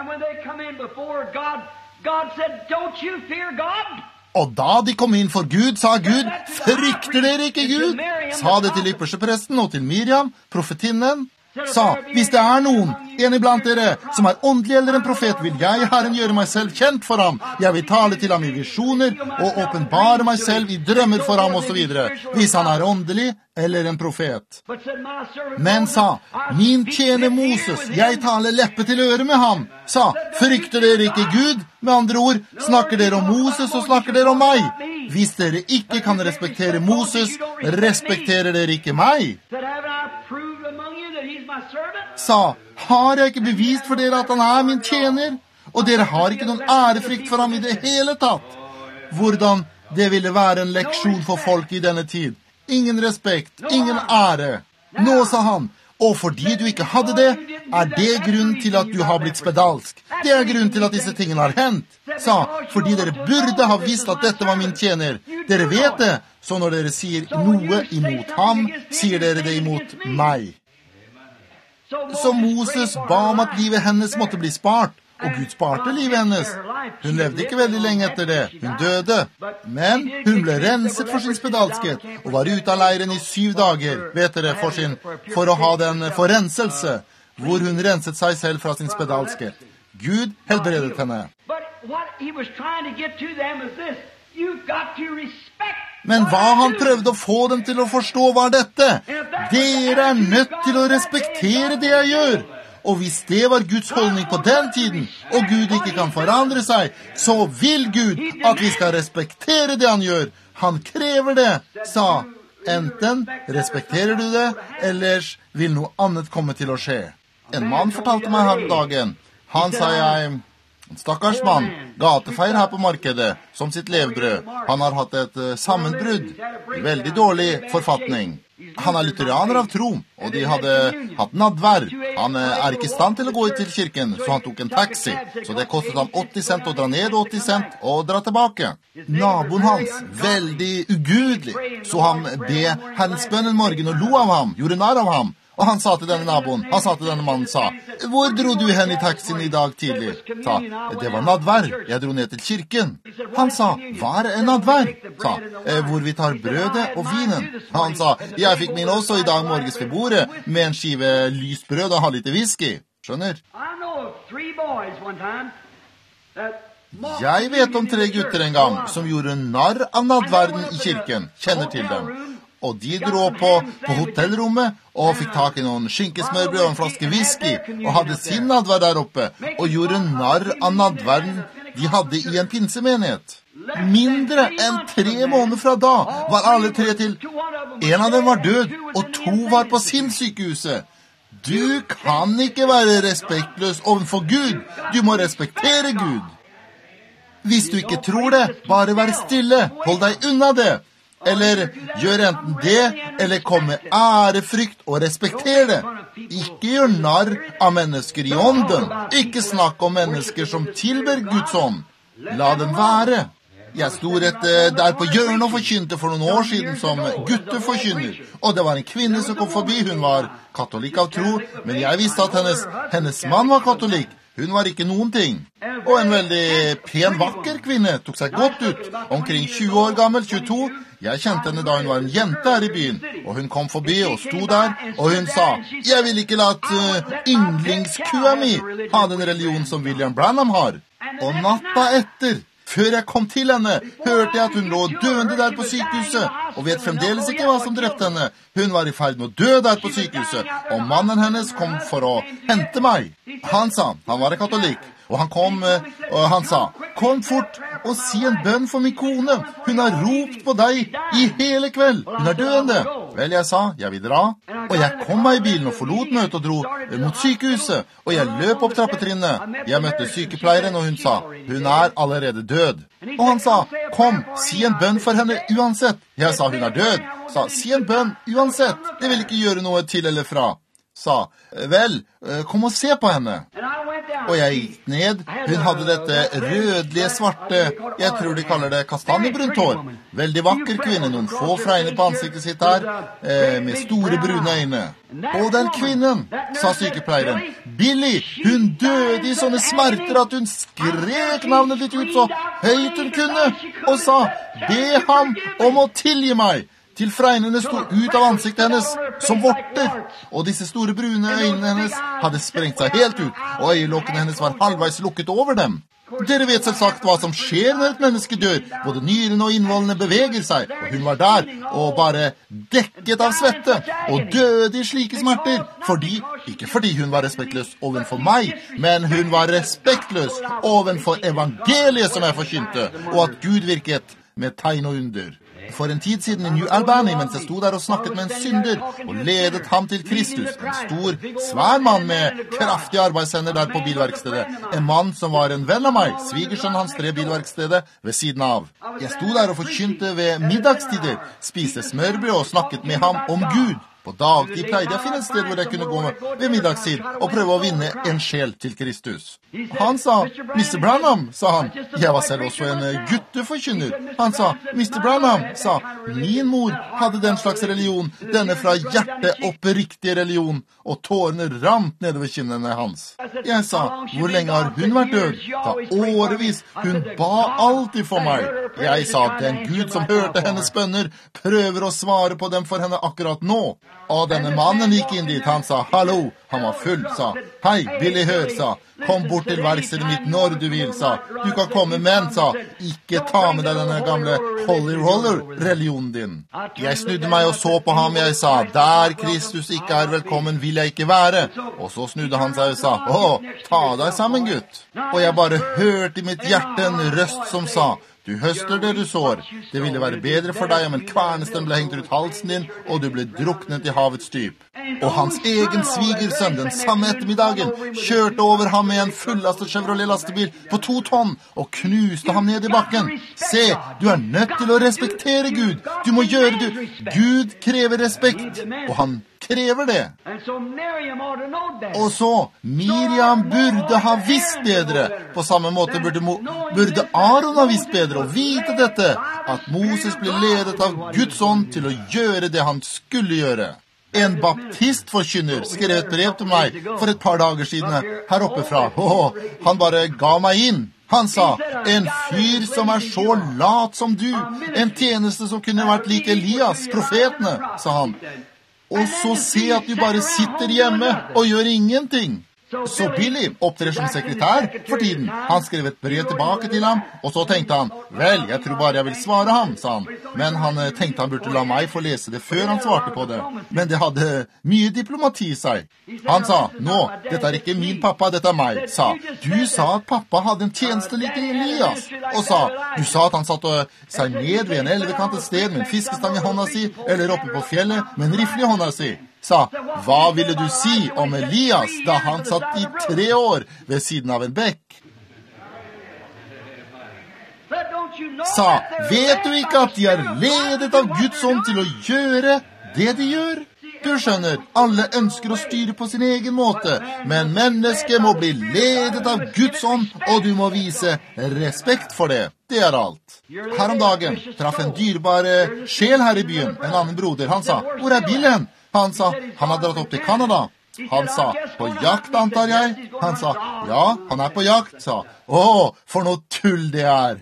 Og da de kom inn for Gud, sa Gud, frykter dere ikke Gud? Sa det til ypperste presten og til Miriam, profetinnen. Sa, hvis det er noen, en iblant dere, som er åndelig eller en profet, vil jeg, Herren, gjøre meg selv kjent for ham. Jeg vil tale til ham i visjoner, og åpenbare meg selv i drømmer for ham, og så videre. Hvis han er åndelig eller en profet. Men sa, min tjener Moses, jeg taler leppe til øre med ham. Sa, frykter dere ikke Gud? Med andre ord, snakker dere om Moses, og snakker dere om meg. Hvis dere ikke kan respektere Moses, respekterer dere ikke meg. Sa, har jeg ikke bevist for dere at han er min tjener? Og dere har ikke noen ærefrykt for ham i det hele tatt. Hvordan det ville være en leksjon for folk i denne tid. Ingen respekt, ingen ære. Nå, sa han, og fordi du ikke hadde det, er det grunn til at du har blitt spedalsk. Det er grunn til at disse tingene har hendt. Sa, fordi dere burde ha visst at dette var min tjener. Dere vet det, så når dere sier noe imot ham, sier dere det imot meg. Så Moses ba om at livet hennes måtte bli spart, og Gud sparte livet hennes. Hun levde ikke veldig lenge etter det. Hun døde. Men hun ble renset for sin spedalskhet, og var ute av leiren i syv dager, vet dere, for, sin, for å ha den forrenselse, hvor hun renset seg selv fra sin spedalskhet. Gud helbredet henne. Men hva han prøvde å få dem til å forstå var dette. Dere er nødt til å respektere det jeg gjør. Og hvis det var Guds holdning på den tiden, og Gud ikke kan forandre seg, så vil Gud at vi skal respektere det han gjør. Han krever det, sa. Enten respekterer du det, ellers vil noe annet komme til å skje. En mann fortalte meg her dagen. Han sa jeg... En stakkars mann, gatefeier her på markedet, som sitt levebrød. Han har hatt et uh, sammenbrudd, veldig dårlig forfatning. Han er lutheraner av tro, og de hadde hatt nadvær. Han uh, er ikke i stand til å gå til kirken, så han tok en taxi. Så det kostet ham åtti cent å dra ned, åtti cent å dra tilbake. Naboen hans, veldig ugudelig, så han be Herrens bønn en morgen og lo av ham, gjorde narr av ham. Og han sa til denne naboen, han sa til denne mannen, sa, hvor dro du hen i taxien i dag tidlig? Sa, det var nadvær, jeg dro ned til kirken. Han sa, hva er en nadvær? Sa, hvor vi tar brødet og vinen. Han sa, jeg fikk min også i dag morges ved bordet, med en skive lyst brød og ha litt whisky. Skjønner? Jeg vet om tre gutter en gang som gjorde narr av nadverden i kirken, kjenner til dem. Og de dro på, på hotellrommet og fikk tak i noen skinkesmørbrød og en flaske whisky og hadde sin nadverd der oppe og gjorde narr av nadverden de hadde i en pinsemenighet. Mindre enn tre måneder fra da var alle tre til. En av dem var død, og to var på sinnssykehuset. Du kan ikke være respektløs overfor Gud. Du må respektere Gud. Hvis du ikke tror det, bare vær stille. Hold deg unna det. Eller gjør enten det, eller kom med ærefrykt og respekter det. Ikke gjør narr av mennesker i ånden. Ikke snakk om mennesker som tilber Guds ånd. La dem være. Jeg sto rett der på hjørnet og forkynte for noen år siden som gutteforkynner. Og det var en kvinne som kom forbi. Hun var katolikk av tro, men jeg visste at hennes, hennes mann var katolikk. Hun var ikke noen ting. Og en veldig pen, vakker kvinne tok seg godt ut. Omkring tjue år gammel, tjueto. Jeg kjente henne da hun var en jente her i byen. Og hun kom forbi og sto der, og hun sa, jeg vil ikke la at uh, ynglingskua mi ha den religion som William Branham har. Og natta etter, før jeg kom til henne, hørte jeg at hun lå døende der på sykehuset, og vet fremdeles ikke hva som drepte henne. Hun var i ferd med å dø der på sykehuset, og mannen hennes kom for å hente meg. Han sa, han var en katolikk, og han kom, og han sa, kom fort og si en bønn for min kone. Hun har ropt på deg i hele kveld. Hun er døende. Vel, jeg sa, jeg vil dra. Og jeg kom meg i bilen og forlot møtet og dro mot sykehuset, og jeg løp opp trappetrinnet. Jeg møtte sykepleieren, og hun sa, hun er allerede død. Og han sa, kom, si en bønn for henne uansett. Jeg sa, hun er død. Sa, si en bønn uansett. Det vil ikke gjøre noe til eller fra. Sa, vel, kom og se på henne. Og jeg gikk ned. Hun hadde dette rødlige, svarte, jeg tror de kaller det kastanjebrunt hår. Veldig vakker kvinne, noen få fregner på ansiktet sitt her, eh, med store brune øyne. Og den kvinnen, sa sykepleieren, Billy, hun døde i sånne smerter at hun skrek navnet ditt ut så høyt hun kunne, og sa, be ham om å tilgi meg. Til fregnene sto ut av ansiktet hennes som vorter, og disse store brune øynene hennes hadde sprengt seg helt ut, og øyelokkene hennes var halvveis lukket over dem. Dere vet selvsagt hva som skjer når et menneske dør. Både nyrene og innvollene beveger seg, og hun var der, og bare dekket av svette, og døde i slike smerter, fordi, ikke fordi hun var respektløs ovenfor meg, men hun var respektløs ovenfor evangeliet som jeg forkynte, og at Gud virket med tegn og under. For en tid siden i New Albany, mens jeg sto der og snakket med en synder, og ledet ham til Kristus, en stor, svær mann med kraftige arbeidshender der på bilverkstedet, en mann som var en venn av meg, svigersønnen hans drev bilverkstedet ved siden av. Jeg sto der og forkynte ved middagstider, spiste smørbrød og snakket med ham om Gud. På dagtid pleide jeg å finne et sted hvor jeg kunne gå ved middagstid og prøve å vinne en sjel til Kristus. Han sa, mister Branham, sa han. Jeg var selv også en gutteforkynner. Han sa, mister Branham, sa, min mor hadde den slags religion, denne fra hjertet oppriktige religion, og tårene rant nedover kinnene hans. Jeg sa, hvor lenge har hun vært død? Da årevis, hun ba alltid for meg. Jeg sa, den Gud som hørte hennes bønner, prøver å svare på dem for henne akkurat nå. Og denne mannen gikk inn dit, han sa, hallo, han var full, sa, hei, Billy, hør, sa, kom bort til verkstedet mitt når du vil, sa, du kan komme, men, sa, ikke ta med deg denne gamle Holy Roller-religionen din. Jeg snudde meg og så på ham, jeg sa, der Kristus ikke er velkommen, vil jeg ikke være. Og så snudde han seg og sa, å, ta deg sammen, gutt. Og jeg bare hørte i mitt hjerte en røst som sa, du høster det du sår. Det ville være bedre for deg om en kvernesten ble hengt ut halsen din, og du ble druknet i havets dyp. Og hans egen svigersønn den samme ettermiddagen kjørte over ham med en fullastet Chevrolet lastebil på to tonn og knuste ham ned i bakken. Se, du er nødt til å respektere Gud. Du må gjøre det. Gud krever respekt, og han krever det. Og så, Miriam burde ha visst bedre. På samme måte burde, burde Aaron ha visst bedre og vite dette, at Moses ble ledet av Guds ånd til å gjøre det han skulle gjøre. En baptistforkynner skrev et brev til meg for et par dager siden her oppe fra. Oh, han bare ga meg inn. Han sa, en fyr som er så lat som du, en tjeneste som kunne vært lik Elias, profetene, sa han. Og så se at du bare sitter hjemme og gjør ingenting. Så Billy opptrer som sekretær for tiden. Han skrev et brev tilbake til ham, og så tenkte han, vel, jeg tror bare jeg vil svare ham, sa han. Men han tenkte han burde la meg få lese det før han svarte på det. Men det hadde mye diplomati i seg. Han sa, nå, dette er ikke min pappa, dette er meg, sa. Du sa at pappa hadde en tjeneste like Elias, og sa, du sa at han satt seg ned ved en elvekant et sted med en fiskestang i hånda si, eller oppe på fjellet med en rifle i hånda si. Sa, hva ville du si om Elias da han satt i tre år ved siden av en bekk? Sa, vet du ikke at de er ledet av Guds ånd til å gjøre det de gjør? Du skjønner, alle ønsker å styre på sin egen måte, men mennesket må bli ledet av Guds ånd, og du må vise respekt for det. Det er alt. Her om dagen traff en dyrbar sjel her i byen, en annen broder. Han sa, hvor er bilen? Han sa, han har dratt opp til Kanada. Han sa, på jakt antar jeg? Han sa, ja, han er på jakt, sa. Åh, for noe tull det er.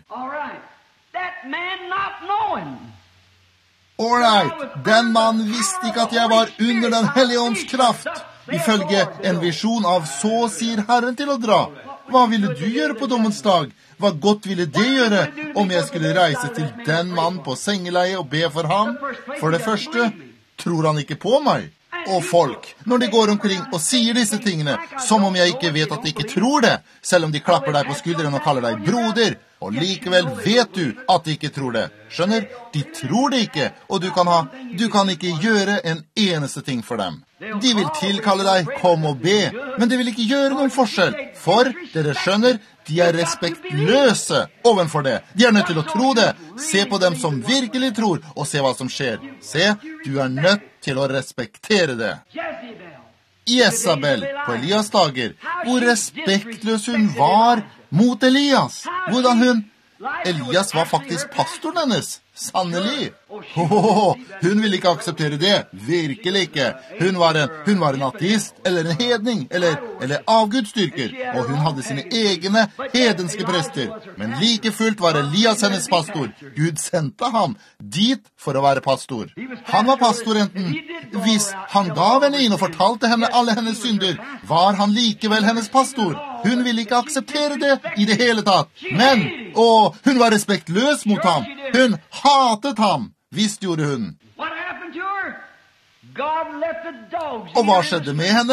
Alright, den mann visste ikke at jeg var under den hellige ånds kraft. Ifølge en visjon av så sier Herren til å dra. Hva ville du gjøre på dommens dag? Hva godt ville det gjøre om jeg skulle reise til den mann på sengeleie og be for ham? For det første, tror han ikke på meg? Og folk, når de går omkring og sier disse tingene, som om jeg ikke vet at de ikke tror det, selv om de klapper deg på skulderen og kaller deg broder, og likevel vet du at de ikke tror det. Skjønner? De tror det ikke, og du kan, ha, du kan ikke gjøre en eneste ting for dem. De vil tilkalle deg, kom og be, men de vil ikke gjøre noen forskjell, for dere skjønner, de er respektløse ovenfor det. De er nødt til å tro det. Se på dem som virkelig tror, og se hva som skjer. Se, du er nødt til å respektere det. Jezabel på Elias dager, hvor respektløs hun var mot Elias. Hvordan hun... Elias var faktisk pastoren hennes. Sannelig. Oh, hun ville ikke akseptere det. Virkelig ikke. Hun var en, hun var en ateist, eller en hedning, eller, eller avgudstyrker. Og hun hadde sine egne hedenske prester. Men like fullt var Elias hennes pastor. Gud sendte ham dit for å være pastor. Han var pastor enten. Hvis han gav henne inn og fortalte henne alle hennes synder, var han likevel hennes pastor. Hun ville ikke akseptere det i det hele tatt. Men, og hun var respektløs mot ham. Hun hatet ham. Visst gjorde hun. Og hva skjedde med henne?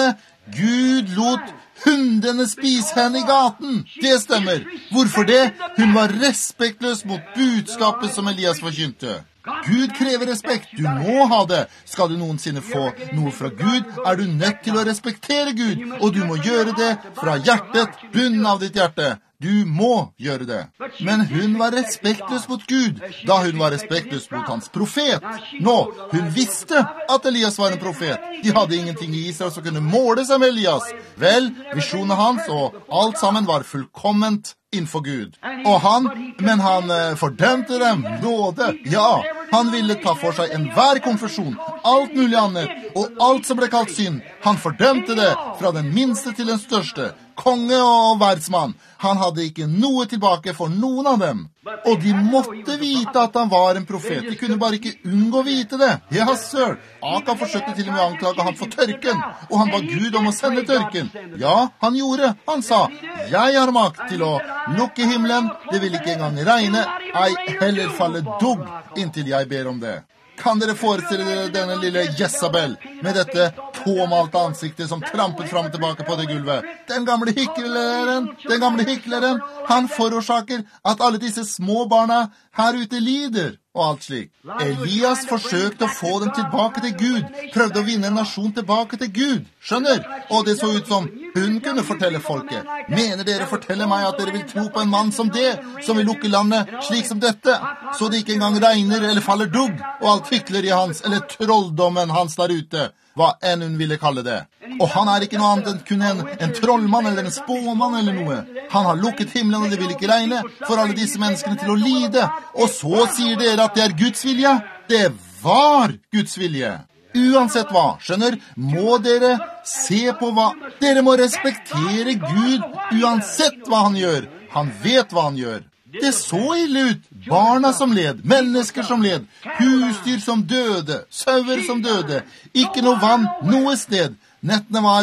Gud lot hundene spise henne i gaten. Det stemmer. Hvorfor det? Hun var respektløs mot budskapet som Elias forkynte. Gud krever respekt. Du må ha det. Skal du noensinne få noe fra Gud, er du nødt til å respektere Gud. Og du må gjøre det fra hjertet, bunnen av ditt hjerte. Du må gjøre det. Men hun var respektløs mot Gud, da hun var respektløs mot hans profet. Nå, hun visste at Elias var en profet. De hadde ingenting i Israel som kunne måle seg med Elias. Vel, visjonen hans og alt sammen var fullkomment innenfor Gud. Og han, men han eh, fordømte dem, nåde. Ja, han ville ta for seg enhver konfesjon, alt mulig annet, og alt som ble kalt synd. Han fordømte det fra den minste til den største. Konge og verdsmann. Han hadde ikke noe tilbake for noen av dem. Og de måtte vite at han var en profet. De kunne bare ikke unngå å vite det. Ja, sir. Akab forsøkte til og med å anklage ham for tørken, og han ba Gud om å sende tørken. Ja, han gjorde. Han sa, jeg har makt til å lukke himmelen. Det vil ikke engang regne. Ei heller falle dugg inntil jeg ber om det. Kan dere forestille dere denne lille Jezabel med dette påmalte ansiktet som trampet frem og tilbake på det gulvet? Den gamle hykleren, den gamle hykleren, han forårsaker at alle disse små barna her ute lider, og alt slik. Elias forsøkte å få dem tilbake til Gud, prøvde å vinne en nasjon tilbake til Gud, skjønner? Og det så ut som hun kunne fortelle folket. Mener dere forteller meg at dere vil tro på en mann som det, som vil lukke landet slik som dette, så det ikke engang regner eller faller dugg, og alt hykleri hans, eller trolldommen hans der ute, hva enn hun ville kalle det. Og han er ikke noe annet enn kun en, en trollmann eller en spåmann eller noe. Han har lukket himmelen, og det vil ikke regne for alle disse menneskene til å lide. Og så sier dere at det er Guds vilje. Det var Guds vilje. Uansett hva, skjønner, må dere se på hva. Dere må respektere Gud uansett hva han gjør. Han vet hva han gjør. Det så ille ut. Barna som led, mennesker som led, husdyr som døde, sauer som døde. Ikke noe vann noe sted. Nettene var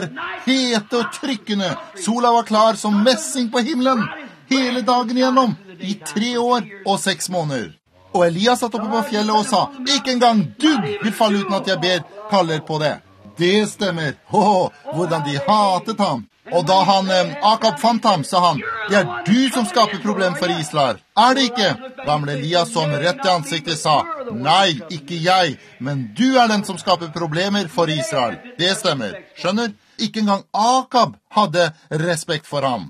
hete og trykkende. Sola var klar som messing på himmelen. Hele dagen igjennom, i tre år og seks måneder. Og Elias satt oppe på fjellet og sa, ikke engang dugg vil falle uten at jeg ber kaller på det. Det stemmer. Åh, hvordan de hatet ham. Og da han, eh, Akab fant ham, sa han, det er du som skaper problem for Israel. Er det ikke? Gamle Elias som rett i ansiktet sa, nei, ikke jeg, men du er den som skaper problemer for Israel. Det stemmer. Skjønner? Ikke engang Akab hadde respekt for ham.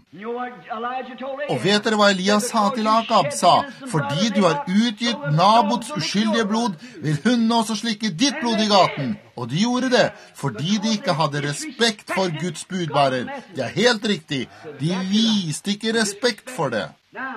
Og vet dere hva Elias sa til Akab? Sa, fordi du har utgitt Nabots uskyldige blod, vil hundene også slikke ditt blod i gaten. Og de gjorde det, fordi de ikke hadde respekt for Guds budbærer. Det er helt riktig. De viste ikke respekt for det.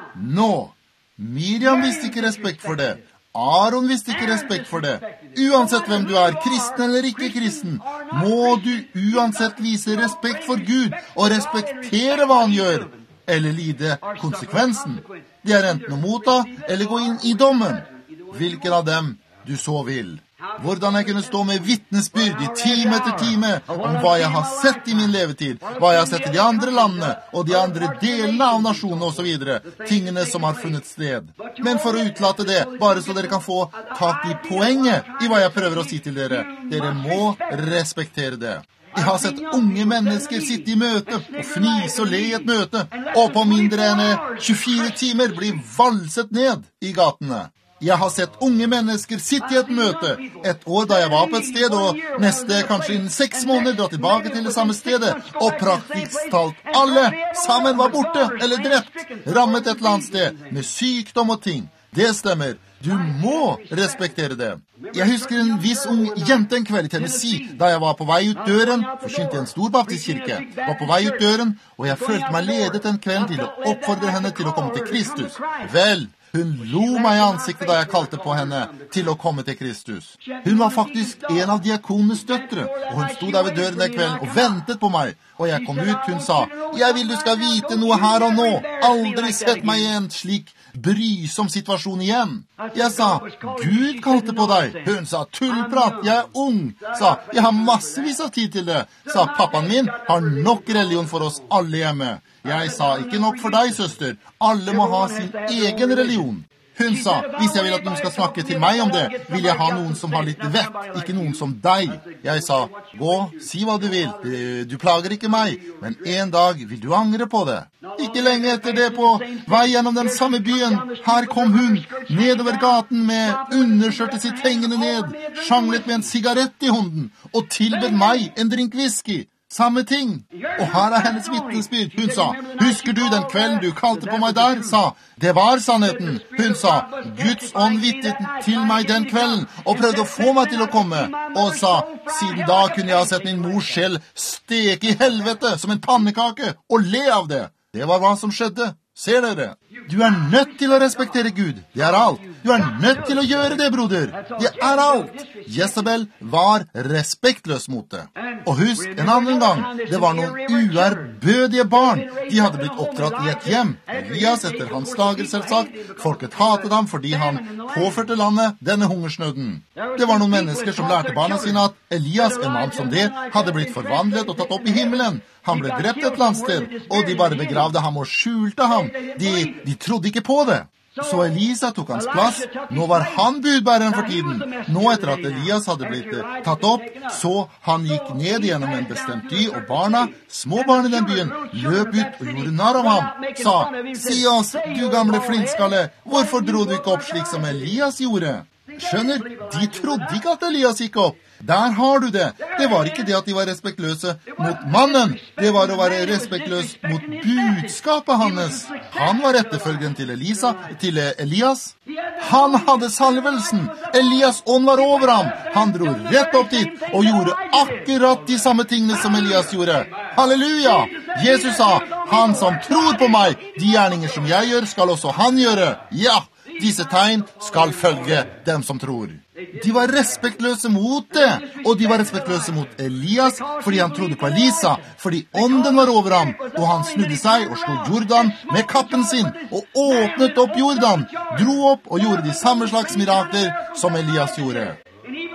Nå, Miriam viste ikke respekt for det. Aaron visste ikke respekt for det. Uansett hvem du er, kristen eller ikke kristen, må du uansett vise respekt for Gud og respektere hva han gjør, eller lide konsekvensen. Det er enten å motta eller gå inn i dommen. Hvilken av dem du så vil. Hvordan jeg kunne stå med vittnesbyrd i time etter time om hva jeg har sett i min levetid, hva jeg har sett i de andre landene og de andre delene av nasjonen og så videre, tingene som har funnet sted. Men for å utlate det, bare så dere kan få tak i poenget i hva jeg prøver å si til dere, dere må respektere det. Jeg har sett unge mennesker sitte i møte og fnise og le i et møte, og på mindre enn tjuefire timer bli valset ned i gatene. Jeg har sett unge mennesker sitte i et møte et år da jeg var på et sted, og neste, kanskje innen seks måneder, dra tilbake til det samme stedet, og praktisk talt alle sammen var borte eller drept, rammet et eller annet sted, med sykdom og ting. Det stemmer. Du må respektere det. Jeg husker en viss ung jente en kveld i Tennessee, da jeg var på vei ut døren, forsynte en stor baptistkirke, var på vei ut døren, og jeg følte meg ledet en kveld til å oppfordre henne til å komme til Kristus. Vel, hun lo meg i ansiktet da jeg kalte på henne til å komme til Kristus. Hun var faktisk en av diakonenes døtre, og hun stod der ved døren den kvelden og ventet på meg. Og jeg kom ut, hun sa, jeg vil du skal vite noe her og nå. Aldri sett meg i en slik brysom situasjon igjen. Jeg sa, Gud kalte på deg. Hun sa, tullprat, jeg er ung. Sa, jeg har massevis av tid til det. Sa, pappaen min har nok religion for oss alle hjemme. Jeg sa, ikke nok for deg, søster. Alle må ha sin egen religion. Hun sa, hvis jeg vil at noen skal snakke til meg om det, vil jeg ha noen som har litt vett, ikke noen som deg. Jeg sa, gå, si hva du vil. Du plager ikke meg, men en dag vil du angre på det. Ikke lenge etter det, på vei gjennom den samme byen, her kom hun, nedover gaten med underskjørtet sitt hengende ned, sjanglet med en sigarett i hånden, og tilbød meg en drink whisky. Samme ting. Og her er hennes vittnesbyrd. Hun sa, husker du den kvelden du kalte på meg der? Sa, det var sannheten. Hun sa, Guds ånd vittet til meg den kvelden, og prøvde å få meg til å komme. Og sa, siden da kunne jeg ha sett min mors sjel steke i helvete som en pannekake, og le av det. Det var hva som skjedde. Ser dere? Du er nødt til å respektere Gud. Det er alt. Du er nødt til å gjøre det, broder. Det er alt. Jezebel var respektløs mot det. Og husk, en annen gang, det var noen uærbødige barn. De hadde blitt oppdratt i et hjem. Elias etter hans dager selvsagt. Folket hatet ham fordi han påførte landet denne hungersnøden. Det var noen mennesker som lærte barna sine at Elias, en mann som det, hadde blitt forvandlet og tatt opp i himmelen. Han ble drept et eller annet sted, og de bare begravde ham og skjulte ham. De, de trodde ikke på det. Så Elisa tok hans plass. Nå var han budbæreren for tiden. Nå etter at Elias hadde blitt tatt opp, så han gikk ned gjennom en bestemt by, og barna, små barn i den byen, løp ut og gjorde narr av ham. Sa, si oss, du gamle flintskalle, hvorfor dro du ikke opp slik som Elias gjorde? Skjønner, de trodde ikke at Elias gikk opp. Der har du det. Det var ikke det at de var respektløse mot mannen. Det var å være respektløs mot budskapet hans. Han var etterfølgeren til Elisa, til Elias. Han hadde salvelsen. Elias ånd var over ham. Han dro rett opp dit og gjorde akkurat de samme tingene som Elias gjorde. Halleluja! Jesus sa, han som tror på meg, de gjerninger som jeg gjør, skal også han gjøre. Ja! Disse tegn skal følge dem som tror. De var respektløse mot det, og de var respektløse mot Elias, fordi han trodde på Elisa, fordi ånden var over ham, og han snudde seg og slo Jordan med kappen sin, og åpnet opp Jordan, dro opp og gjorde de samme slags mirakler som Elias gjorde.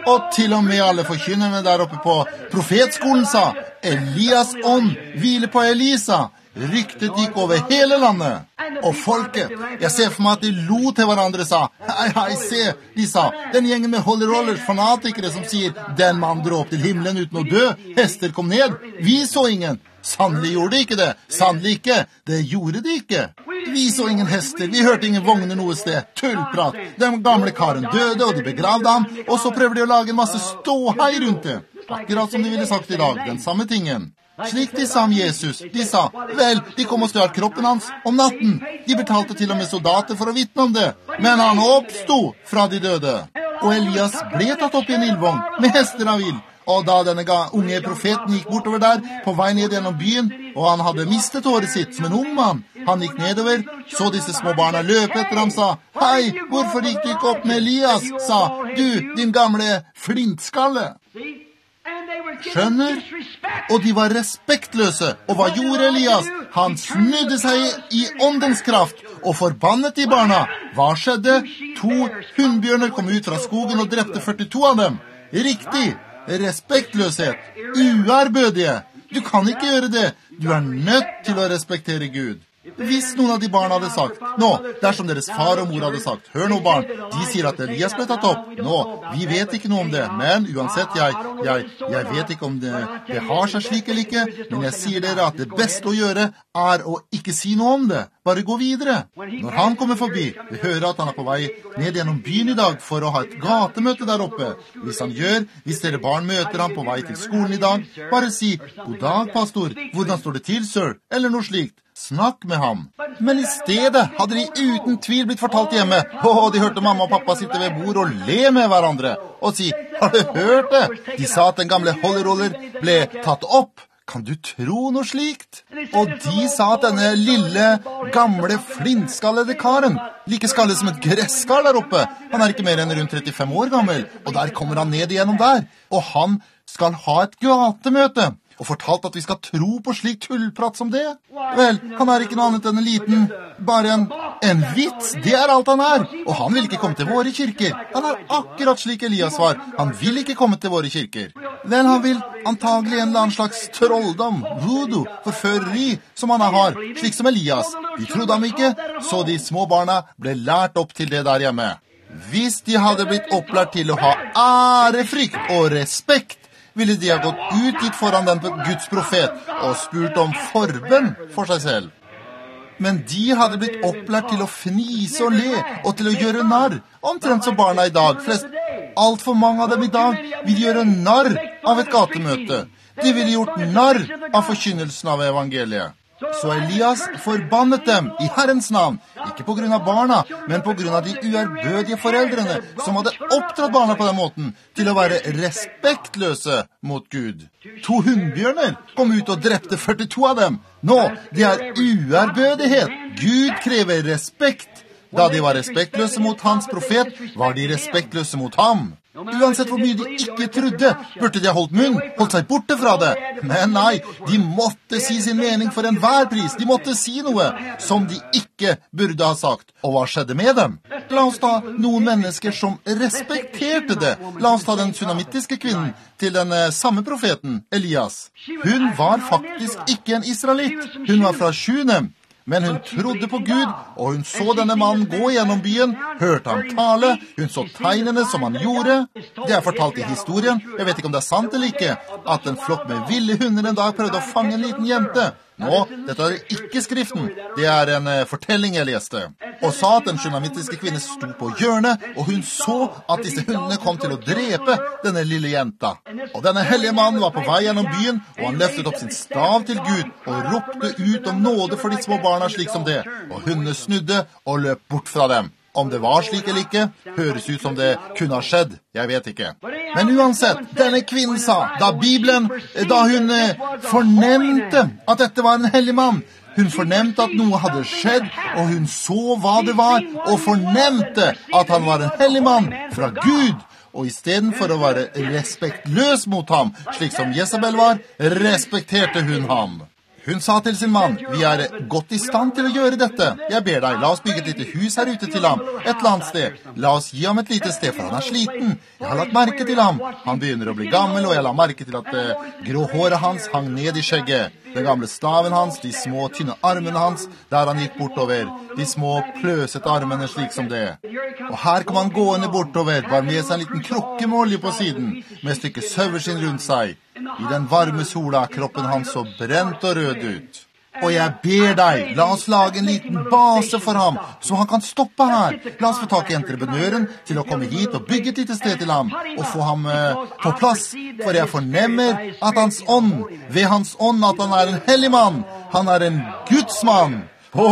Og til og med alle forkynnerne der oppe på profetskolen sa, Elias ånd hviler på Elisa. Ryktet gikk over hele landet. Og folket, jeg ser for meg at de lo til hverandre, sa, hei, hei, se, de sa, den gjengen med holy rollers, fanatikere som sier, den mann dro opp til himmelen uten å dø, hester kom ned, vi så ingen. Sannelig gjorde de ikke det, sannelig ikke, det gjorde de ikke. Vi så ingen hester, vi hørte ingen vogner noe sted, tullprat. Den gamle karen døde, og de begravde ham, og så prøver de å lage en masse ståhei rundt det. Akkurat som de ville sagt i dag, den samme tingen. Slik de sa om Jesus, de sa, vel, de kom og stjal kroppen hans om natten. De betalte til og med soldater for å vitne om det, men han oppstod fra de døde. Og Elias ble tatt opp i en ildvogn med hester av ild. Og da denne unge profeten gikk bortover der, på vei ned gjennom byen, og han hadde mistet håret sitt som en ung mann, han gikk nedover, så disse små barna løp etter ham, sa, hei, hvorfor gikk du ikke opp med Elias, sa, du, din gamle flintskalle. Skjønner? Og de var respektløse. Og hva gjorde Elias? Han snudde seg i åndens kraft og forbannet de barna. Hva skjedde? To hundbjørner kom ut fra skogen og drepte førtito av dem. Riktig. Respektløshet. Uærbødige. Du kan ikke gjøre det. Du er nødt til å respektere Gud. Hvis noen av de barna hadde sagt, nå, dersom deres far og mor hadde sagt, hør nå barn, de sier at Elias ble tatt opp, nå, vi vet ikke noe om det, men uansett, jeg, jeg, jeg vet ikke om det, det har seg slik eller ikke, men jeg sier dere at det beste å gjøre er å ikke si noe om det, bare gå videre. Når han kommer forbi, vi hører at han er på vei ned gjennom byen i dag for å ha et gatemøte der oppe. Hvis han gjør, hvis dere barn møter ham på vei til skolen i dag, bare si, god dag, pastor, hvordan står det til, sir, eller noe slikt. Snakk med ham. Men i stedet hadde de uten tvil blitt fortalt hjemme. Åh, de hørte mamma og pappa sitte ved bord og le med hverandre. Og si, har du hørt det? De sa at den gamle Holy Roller ble tatt opp. Kan du tro noe slikt? Og de sa at denne lille, gamle, flintskallede karen, like skallet som et gresskall der oppe, han er ikke mer enn rundt trettifem år gammel, og der kommer han ned igjennom der, og han skal ha et gatemøte. Og fortalt at vi skal tro på slik tullprat som det? Vel, han er ikke noe annet enn en liten, bare en, en vits, det er alt han er. Og han vil ikke komme til våre kirker. Han er akkurat slik Elias var. Han vil ikke komme til våre kirker. Vel, han vil antagelig en eller annen slags trolldom, voodoo, forføreri, som han har, slik som Elias. De trodde ham ikke, så de små barna ble lært opp til det der hjemme. Hvis de hadde blitt opplært til å ha ærefrykt og respekt, ville de ha gått ut dit foran den Guds profet og spurt om forbønn for seg selv. Men de hadde blitt opplært til å fnise og le, og til å gjøre narr, omtrent som barna i dag. Flest, alt for mange av dem i dag vil gjøre narr av et gatemøte. De ville gjort narr av forkynnelsen av evangeliet. Så Elias forbannet dem i Herrens navn, ikke på grunn av barna, men på grunn av de uærbødige foreldrene som hadde oppdratt barna på den måten, til å være respektløse mot Gud. To hundbjørner kom ut og drepte førtito av dem. Nå, det er uærbødighet. Gud krever respekt. Da de var respektløse mot hans profet, var de respektløse mot ham. Uansett hvor mye de ikke trodde, burde de ha holdt munn, holdt seg borte fra det. Men nei, de måtte si sin mening for enhver pris. De måtte si noe som de ikke burde ha sagt. Og hva skjedde med dem? La oss ta noen mennesker som respekterte det. La oss ta den sunamittiske kvinnen til den samme profeten, Elias. Hun var faktisk ikke en israelitt. Hun var fra Shunem. Men hun trodde på Gud, og hun så denne mannen gå gjennom byen, hørte ham tale, hun så tegnene som han gjorde. Det er fortalt i historien, jeg vet ikke om det er sant eller ikke, at en flokk med ville hunder en dag prøvde å fange en liten jente. Nå, dette er ikke skriften, det er en uh, fortelling jeg leste. Og sa at den shunamittiske kvinne sto på hjørnet, og hun så at disse hundene kom til å drepe denne lille jenta. Og denne hellige mannen var på vei gjennom byen, og han løftet opp sin stav til Gud, og ropte ut om nåde for de små barna slik som det. Og hundene snudde og løp bort fra dem. Om det var slik eller ikke, høres ut som det kunne ha skjedd. Jeg vet ikke. Men uansett, denne kvinnen sa, da Bibelen, da hun eh, fornemte at dette var en hellig mann, hun fornemte at noe hadde skjedd, og hun så hva det var, og fornemte at han var en hellig mann fra Gud. Og i stedet for å være respektløs mot ham, slik som Jezebel var, respekterte hun ham. Hun sa til sin mann, vi er godt i stand til å gjøre dette. Jeg ber deg, la oss bygge et lite hus her ute til ham, et eller annet sted. La oss gi ham et lite sted, for han er sliten. Jeg har lagt merke til ham. Han begynner å bli gammel, og jeg la merke til at uh, grå håret hans hang ned i skjegget. Den gamle staven hans, de små tynne armene hans, der han gikk bortover. De små pløsete armene slik som det. Og her kom han gående bortover, var med seg en liten krukke med olje på siden, med et stykke saueskinn rundt seg. I den varme sola er kroppen hans så brent og rød ut. Og jeg ber deg, la oss lage en liten base for ham, så han kan stoppe her. La oss få tak i entreprenøren til å komme hit og bygge et lite sted til ham, og få ham uh, på plass, for jeg fornemmer at hans ånd, ved hans ånd at han er en hellig mann. Han er en gudsmann.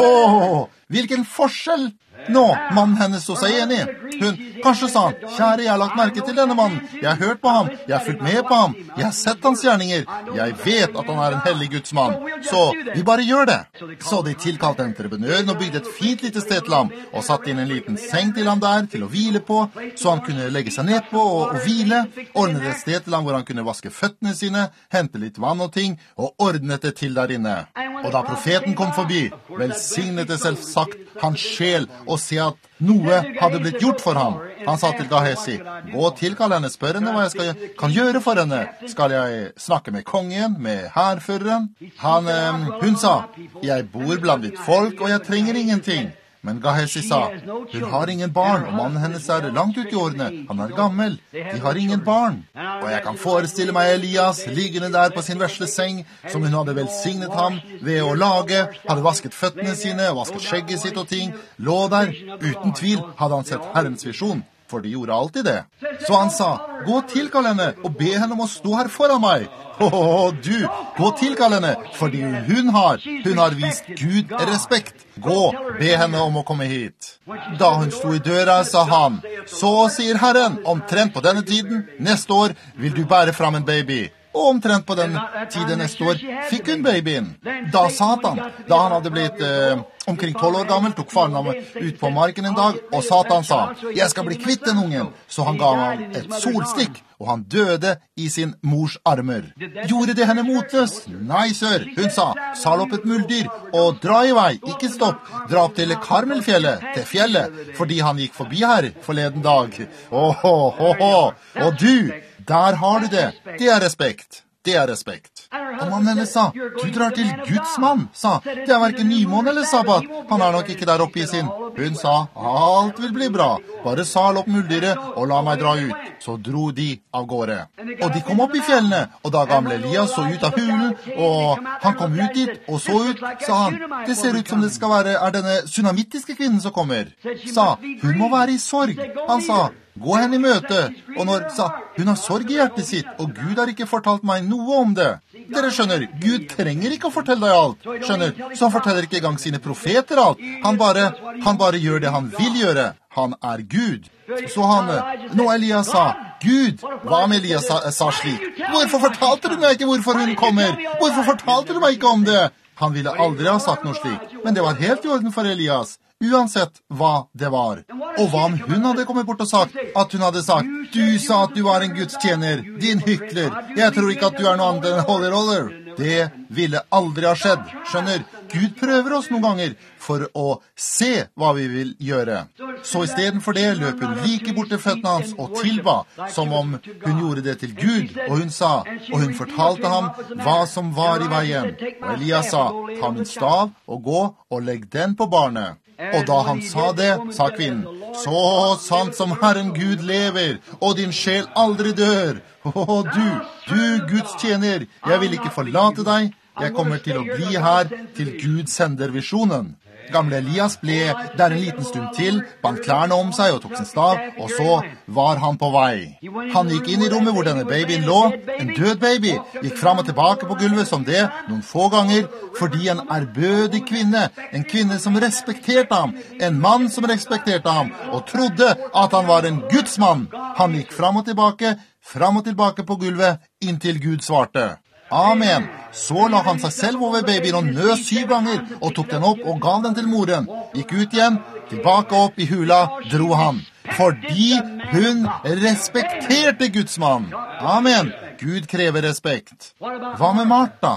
Åh, hvilken forskjell! Nå, mannen hennes så seg enig. Hun, kanskje sa han, kjære, jeg har lagt merke til denne mannen. Jeg har hørt på ham, jeg har fulgt med på ham. Jeg har sett hans gjerninger. Jeg vet at han er en hellig gudsmann. Så vi bare gjør det. Så de tilkalte entreprenøren og bygde et fint lite sted til ham, og satte inn en liten seng til ham der til å hvile på, så han kunne legge seg ned på og, og hvile, ordnet et sted til ham hvor han kunne vaske føttene sine, hente litt vann og ting, og ordnet det til der inne. Og da profeten kom forbi, velsignet det selv sagt hans sjel, og se at noe hadde blitt gjort for ham. Han sa til Gehazi, gå og tilkall henne, spør henne hva jeg skal, kan gjøre for henne. Skal jeg snakke med kongen, med hærføreren? Han, eh, hun sa, jeg bor blant ditt folk, og jeg trenger ingenting. Men Gehazi sa, hun har ingen barn, og mannen hennes er langt ut i årene. Han er gammel. De har ingen barn. Og jeg kan forestille meg Elias liggende der på sin vesle seng, som hun hadde velsignet ham ved å lage, hadde vasket føttene sine, vasket skjegget sitt og ting, lå der. Uten tvil hadde han sett Herrens visjon, for de gjorde alltid det. Så han sa, gå tilkall henne og be henne om å stå her foran meg. Åh, du, gå tilkall henne, fordi hun har, hun har vist Gud respekt. Gå, be henne om å komme hit. Da hun sto i døra, sa han, så sier Herren, omtrent på denne tiden, neste år vil du bære fram en baby. Og omtrent på den tiden neste år fikk hun babyen. Da Satan, da han hadde blitt eh, omkring tolv år gammel, tok faren ham ut på marken en dag, og Satan sa, jeg skal bli kvitt den ungen. Så han ga ham et solstikk, og han døde i sin mors armer. Gjorde det henne motløs? Nei, sør. Hun sa, sal opp et muldyr, og dra i vei, ikke stopp. Dra opp til Karmelfjellet, til fjellet, fordi han gikk forbi her forleden dag. Åh, åh, åh, åh. Og du, der har du det. Det er respekt. Det er respekt. Og mannen hennes sa, du drar til Guds mann, sa. Det er hverken nymåne eller sabbat. Han er nok ikke der oppe i sin. Hun sa, alt vil bli bra. Bare sal opp muldyret og la meg dra ut. Så dro de av gårde. Og de kom opp i fjellene, og da gamle Elias så ut av hulen, og han kom ut dit og så ut, sa han, det ser ut som det skal være, er denne sunamittiske kvinnen som kommer. Sa, hun må være i sorg. Han sa, gå henne i møte. Og når sa, hun har sorg i hjertet sitt, og Gud har ikke fortalt meg noe om det. Dere skjønner, Gud trenger ikke å fortelle deg alt. Skjønner, så han forteller ikke engang sine profeter alt. Han bare, han bare gjør det han vil gjøre. Han er Gud. Så han, nå Elias sa, Gud, hva om Elias sa, sa slik? Hvorfor fortalte du meg ikke hvorfor hun kommer? Hvorfor fortalte du meg ikke om det? Han ville aldri ha sagt noe slik, men det var helt i orden for Elias. Uansett hva det var. Og hva om hun hadde kommet bort og sagt, at hun hadde sagt, du sa at du var en Guds tjener, din hykler, jeg tror ikke at du er noe annet enn holder holder. Det ville aldri ha skjedd, skjønner. Gud prøver oss noen ganger for å se hva vi vil gjøre. Så i stedet for det løp hun like bort til føttene hans og tilba, som om hun gjorde det til Gud. Og hun sa, og hun fortalte ham hva som var i veien. Og Elias sa, ta min stav og gå og legg den på barnet. Og da han sa det, sa kvinnen, så sant som Herren Gud lever, og din sjel aldri dør. Å, du, du Guds tjener, jeg vil ikke forlate deg. Jeg kommer til å bli her til Gud sender visjonen. Gamle Elias ble der en liten stund til, bandt klærne om seg og tok sin stav, og så var han på vei. Han gikk inn i rommet hvor denne babyen lå, en død baby, gikk fram og tilbake på gulvet som det, noen få ganger, fordi en ærbødig kvinne, en kvinne som respekterte ham, en mann som respekterte ham, og trodde at han var en gudsmann. Han gikk fram og tilbake, fram og tilbake på gulvet, inntil Gud svarte. Amen. Så la han seg selv over babyen og nøs syv ganger, og tok den opp og gav den til moren. Gikk ut igjen, tilbake opp i hula, dro han. Fordi hun respekterte Guds mann. Amen. Gud krever respekt. Hva med Martha?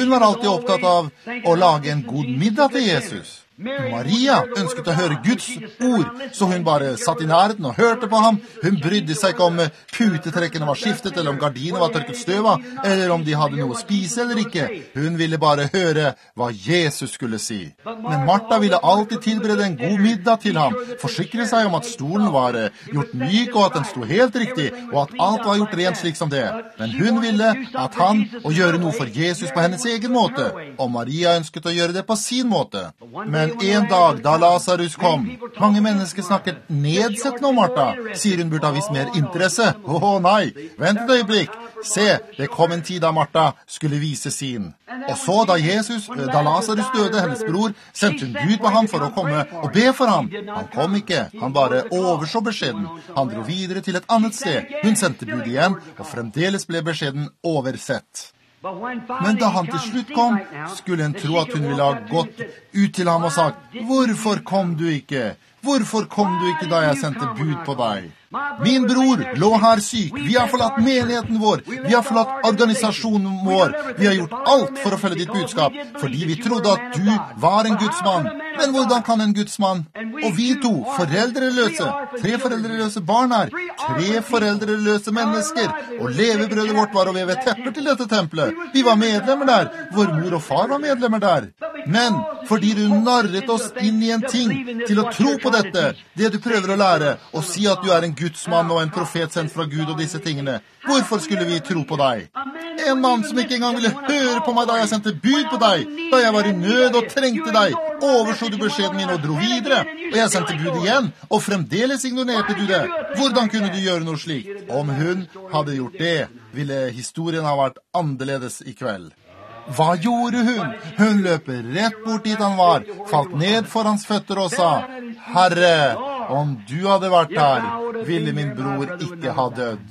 Hun var alltid opptatt av å lage en god middag til Jesus. Maria ønsket å høre Guds ord, så hun bare satt i nærheten og hørte på ham. Hun brydde seg ikke om putetrekkene var skiftet, eller om gardiner var tørket støv av, eller om de hadde noe å spise eller ikke. Hun ville bare høre hva Jesus skulle si. Men Martha ville alltid tilberede en god middag til ham, forsikre seg om at stolen var gjort myk, og at den sto helt riktig, og at alt var gjort rent slik som det. Men hun ville at han å gjøre noe for Jesus på hennes egen måte, og Maria ønsket å gjøre det på sin måte. Men en dag, da Lazarus kom, mange mennesker snakket nedsettende om Martha, sier hun burde ha vist mer interesse. Åh, nei, vent et øyeblikk. Se, det kom en tid da Martha skulle vise sin. Og så da Jesus, da Lazarus døde, hennes bror, sendte hun Gud på ham for å komme og be for ham. Han kom ikke, han bare overså beskjeden. Han dro videre til et annet sted. Hun sendte bud igjen, og fremdeles ble beskjeden oversett. Men da han til slutt kom, skulle en tro at hun ville ha gått ut til ham og sagt, «Hvorfor kom du ikke? Hvorfor kom du ikke da jeg sendte bud på deg? Min bror lå her syk. Vi har forlatt menigheten vår. Vi har forlatt organisasjonen vår. Vi har gjort alt for å følge ditt budskap, fordi vi trodde at du var en gudsmann. Men hvordan kan en gudsmann? Og vi to, foreldreløse, tre foreldreløse barn her, tre foreldreløse mennesker, og levebrødet vårt var å veve tepper til dette tempelet. Vi var medlemmer der. Vår mor og far var medlemmer der. Men fordi du narret oss inn i en ting til å tro på dette, det du prøver å lære, og si at du er en gudsmann og en profet sendt fra Gud og disse tingene, hvorfor skulle vi tro på deg? En mann som ikke engang ville høre på meg da jeg sendte bud på deg, da jeg var i nød og trengte deg, overså du beskjeden min og dro videre, og jeg sendte bud igjen, og fremdeles ignorerte du det. Hvordan kunne du gjøre noe slikt? Om hun hadde gjort det, ville historien ha vært annerledes i kveld. Hva gjorde hun? Hun løper rett bort dit han var, falt ned for hans føtter og sa, «Herre, om du hadde vært her, ville min bror ikke ha dødd.»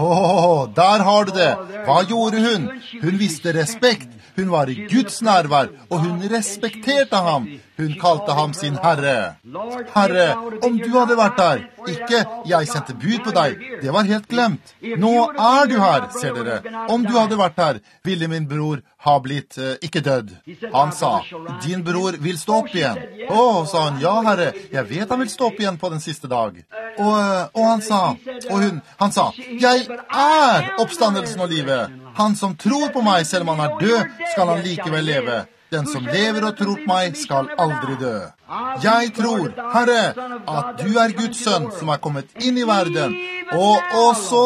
Åh, der har du det. Hva gjorde hun? Hun viste respekt. Hun var i Guds nærvær, og hun respekterte ham. Hun kalte ham sin Herre. Herre, om du hadde vært der, ikke jeg sendte bud på deg, det var helt glemt. Nå er du her, ser dere. Om du hadde vært her, ville min bror ha blitt uh, ikke dødd. Han sa, din bror vil stå opp igjen. Åh, sa han, ja herre, jeg vet han vil stå opp igjen på den siste dag. Og, og han sa, og hun, han sa, jeg er oppstandelsen og livet. Han som tror på meg, selv om han er død, skal han likevel leve. Den som lever og tror på meg, skal aldri dø. Jeg tror, Herre, at du er Guds sønn som er kommet inn i verden. Og også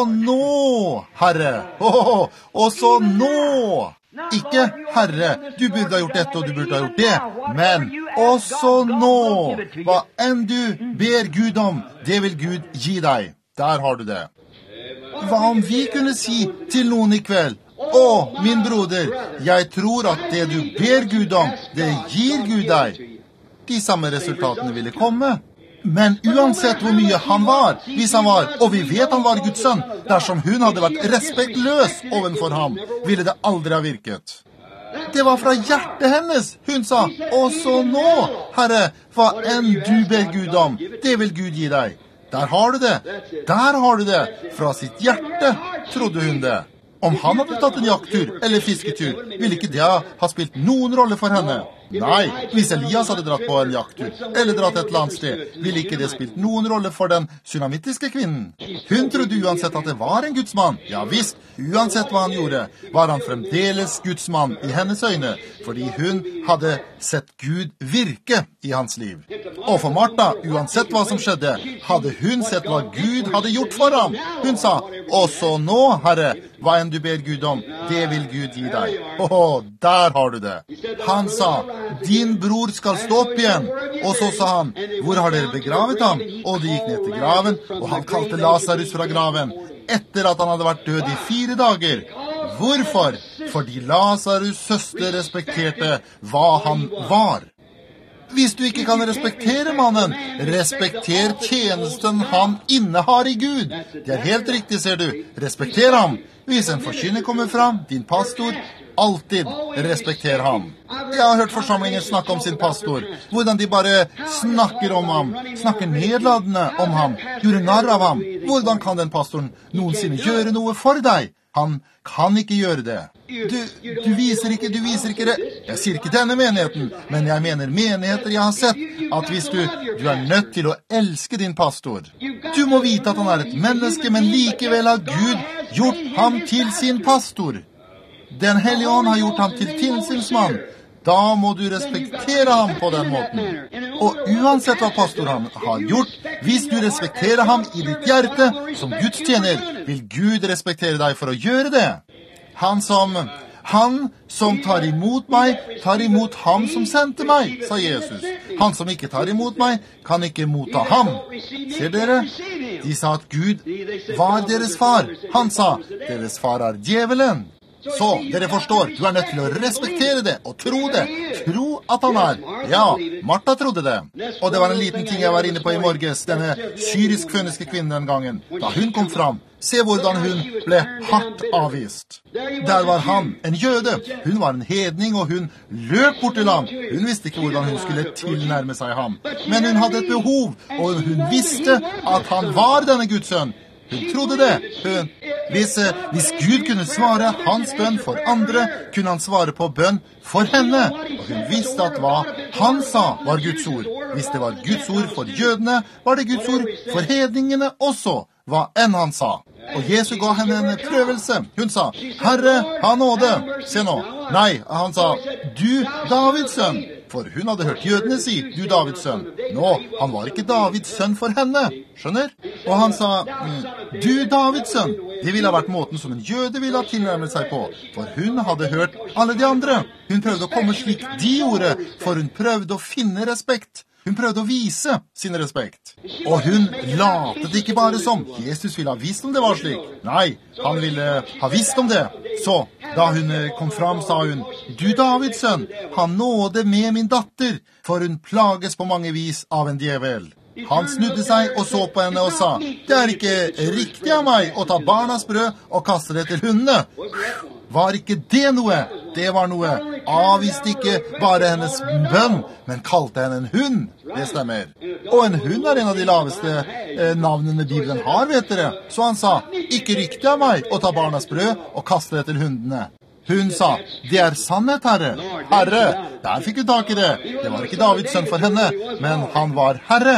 nå, Herre. Oh, også nå. Ikke, Herre, du burde ha gjort dette og du burde ha gjort det. Men også nå. Hva enn du ber Gud om, det vil Gud gi deg. Der har du det. Hva om vi kunne si til noen i kveld, «Å, min broder, jeg tror at det du ber Gud om, det gir Gud deg.» De samme resultatene ville komme. Men uansett hvor mye han var, hvis han var, og vi vet han var Guds sønn, dersom hun hadde vært respektløs ovenfor ham, ville det aldri ha virket. Det var fra hjertet hennes. Hun sa, «Også nå, Herre, hva enn du ber Gud om, det vil Gud gi deg.» Der har du det. Der har du det. Fra sitt hjerte trodde hun det. Om han hadde tatt en jakttur eller fisketur, ville ikke det ha spilt noen rolle for henne. Nei, hvis Elias hadde dratt på en jakttur eller dratt et eller annet sted, ville ikke det spilt noen rolle for den sunamittiske kvinnen. Hun trodde uansett at det var en gudsmann. Ja visst, uansett hva han gjorde, var han fremdeles gudsmann i hennes øyne, fordi hun hadde sett Gud virke i hans liv. Og for Martha, uansett hva som skjedde, hadde hun sett hva Gud hadde gjort for ham. Hun sa, «Også nå, Herre, hva enn du ber Gud om, det vil Gud gi deg.» Åh, der har du det. Han sa, «Din bror skal stå opp igjen.» Og så sa han, «Hvor har dere begravet ham?» Og de gikk ned til graven, og han kalte Lazarus fra graven, etter at han hadde vært død i fire dager. Hvorfor? Fordi Lazarus' søster respekterte hva han var. Hvis du ikke kan respektere mannen, respekter tjenesten han innehar i Gud. Det er helt riktig, ser du. Respekter ham. Hvis en forkynner kommer fram, din pastor, alltid respekter ham. Jeg har hørt forsamlingen snakke om sin pastor, hvordan de bare snakker om ham, snakker nedladende om ham, gjør narr av ham. Hvordan kan den pastoren noensinne gjøre noe for deg? Han kan ikke gjøre det. Du, du viser ikke, du viser ikke det. Jeg sier ikke denne menigheten, men jeg mener menigheter jeg har sett, at hvis du, du er nødt til å elske din pastor. Du må vite at han er et menneske, men likevel har Gud gjort ham til sin pastor. Den hellige ånd har gjort ham til tilsynsmann. Da må du respektere ham på den måten. Og uansett hva pastor han har gjort, hvis du respekterer ham i ditt hjerte som Guds tjener, vil Gud respektere deg for å gjøre det. Han som, han som tar imot meg, tar imot ham som sendte meg, sa Jesus. Han som ikke tar imot meg, kan ikke motta ham. Ser dere? De sa at Gud var deres far. Han sa, deres far er djevelen. Så, dere forstår, du er nødt til å respektere det og tro det. Tro at han er. Ja, Martha trodde det. Og det var en liten ting jeg var inne på i morges, denne syrisk-føniske kvinnen den gangen. Da hun kom fram, se hvordan hun ble hardt avvist. Der var han, en jøde. Hun var en hedning, og hun løp bort til ham. Hun visste ikke hvordan hun skulle tilnærme seg ham. Men hun hadde et behov, og hun visste at han var denne Guds sønn. Hun trodde det. Hun, hvis, hvis Gud kunne svare hans bønn for andre, kunne han svare på bønn for henne. Og hun visste at hva han sa var Guds ord. Hvis det var Guds ord for jødene, var det Guds ord for hedningene også, hva enn han sa. Og Jesus ga henne en prøvelse. Hun sa, Herre, ha nåde. Se nå. Nei, han sa, du Davids sønn. For hun hadde hørt jødene si, du Davids sønn. Nå, han var ikke Davids sønn for henne. Skjønner? Og han sa, du Davids sønn. Det ville ha vært måten som en jøde ville ha tilnærmet seg på. For hun hadde hørt alle de andre. Hun prøvde å komme slik de gjorde, for hun prøvde å finne respekt. Hun prøvde å vise sin respekt. Og hun latet ikke bare som. Jesus ville ha visst om det var slik. Nei, han ville ha visst om det. Så, da hun kom fram, sa hun, du Davids sønn, ha nåde med min datter, for hun plages på mange vis av en djevel. Han snudde seg og så på henne og sa, det er ikke riktig av meg å ta barnas brød og kaste det til hundene. Var ikke det noe? Det var noe. Avviste ikke bare hennes bønn, men kalte henne en hund. Det stemmer. Og en hund er en av de laveste eh, navnene Bibelen har, vet dere. Så han sa, ikke riktig av meg å ta barnas brød og kaste det til hundene. Hun sa, det er sannhet, Herre. Herre, der fikk hun tak i det. Det var ikke Davids sønn for henne, men han var Herre.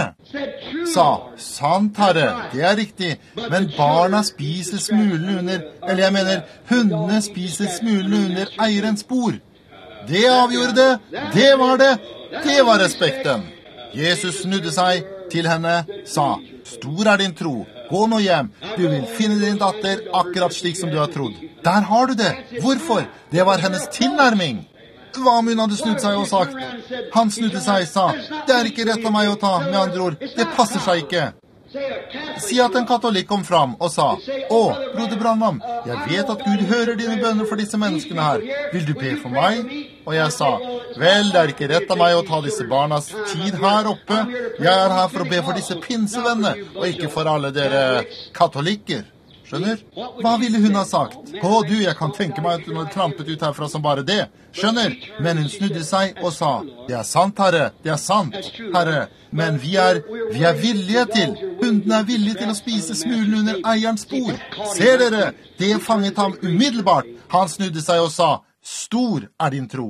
Sa, sant, Herre, det er riktig, men barna spiser smulene under, eller jeg mener, hundene spiser smulene under eierens bord. Det avgjorde det, det var det, det var respekten. Jesus snudde seg til henne, sa, stor er din tro, gå nå hjem, du vil finne din datter akkurat slik som du har trodd. Der har du det. Hvorfor? Det var hennes tilnærming. Hva om hun hadde snudd seg og sagt? Han snudde seg, sa, det er ikke rett av meg å ta, med andre ord, det passer seg ikke. Si at en katolikk kom fram og sa, å, broder Branham, jeg vet at Gud hører dine bønner for disse menneskene her. Vil du be for meg? Og jeg sa, vel, det er ikke rett av meg å ta disse barnas tid her oppe. Jeg er her for å be for disse pinsevennene, og ikke for alle dere katolikker. Skjønner? Hva ville hun ha sagt? Å, du, jeg kan tenke meg at hun hadde trampet ut herfra som bare det. Skjønner? Men hun snudde seg og sa, det er sant, Herre, det er sant, Herre. Men vi er, vi er villige til, hundene er villige til å spise smulen under eierens bord. Ser dere? Det fanget ham umiddelbart. Han snudde seg og sa, stor er din tro.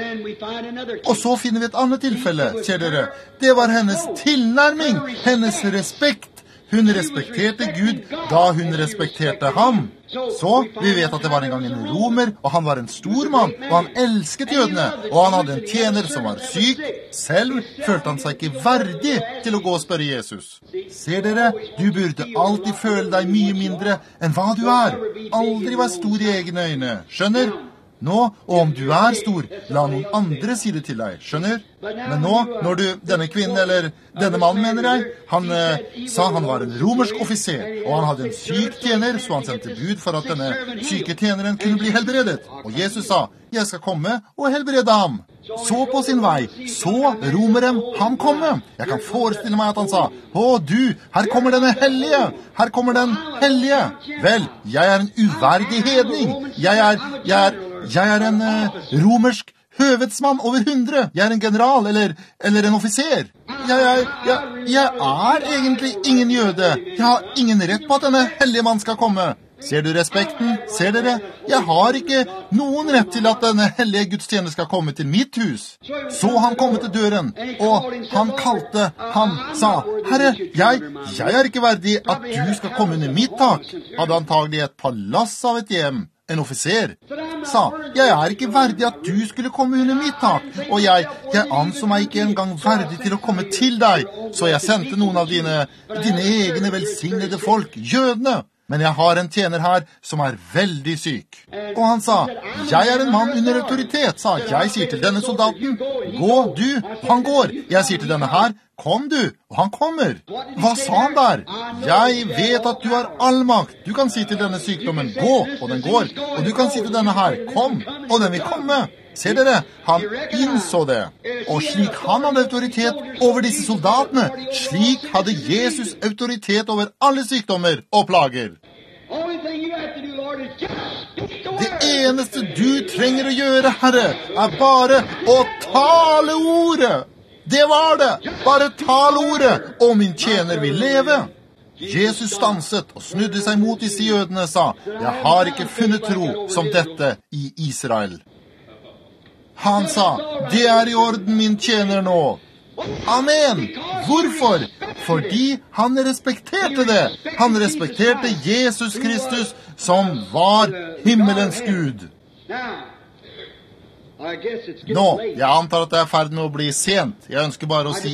Og så finner vi et annet tilfelle, ser dere. Det var hennes tilnærming, hennes respekt. Hun respekterte Gud da hun respekterte ham. Så, vi vet at det var en gang en romer, og han var en stor mann, og han elsket jødene, og han hadde en tjener som var syk. Selv følte han seg ikke verdig til å gå og spørre Jesus. Ser dere, du burde alltid føle deg mye mindre enn hva du er. Aldri være stor i egne øyne, skjønner? Nå, og om du er stor, la noen andre si det til deg, skjønner? Men nå, når du, denne kvinnen, eller denne mannen, mener jeg, han eh, sa han var en romersk offiser, og han hadde en syk tjener, så han sendte bud for at denne syke tjeneren kunne bli helbredet. Og Jesus sa, jeg skal komme og helbrede ham. Så på sin vei, så romeren han komme. Jeg kan forestille meg at han sa, å du, her kommer denne hellige, her kommer den hellige. Vel, jeg er en uverdig hedning. Jeg er, jeg er, jeg er en uh, romersk høvedsmann over hundre. Jeg er en general, eller, eller en offiser. Jeg er, jeg, jeg er egentlig ingen jøde. Jeg har ingen rett på at denne hellige mann skal komme. Ser du respekten? Ser dere? Jeg har ikke noen rett til at denne hellige gudstjeneste skal komme til mitt hus. Så han kom til døren, og han kalte, han sa, Herre, jeg, jeg er ikke verdig at du skal komme under mitt tak. Hadde antagelig et palass av et hjem. En offiser sa, jeg er ikke verdig at du skulle komme under mitt tak, og jeg, jeg anså meg ikke engang verdig til å komme til deg, så jeg sendte noen av dine, dine egne velsignede folk, jødene. Men jeg har en tjener her som er veldig syk. Og han sa, jeg er en mann under autoritet, sa jeg sier til denne soldaten, gå du, han går. Jeg sier til denne her, kom du, og han kommer. Hva sa han der? Jeg vet at du har all makt. Du kan si til denne sykdommen, gå, og den går. Og du kan si til denne her, kom, og den vil komme. Ser dere, han innså det. Og slik han hadde autoritet over disse soldatene, slik hadde Jesus autoritet over alle sykdommer og plager. Det eneste du trenger å gjøre, Herre, er bare å tale ordet. Det var det. Bare tale ordet, og min tjener vil leve. Jesus stanset og snudde seg mot disse jødene og sa, jeg har ikke funnet tro som dette i Israel. Han sa, det er i orden min tjener nå. Amen. Hvorfor? Fordi han respekterte det. Han respekterte Jesus Kristus som var himmelens Gud. Nå, jeg antar at det er ferdig med å bli sent. Jeg ønsker bare å si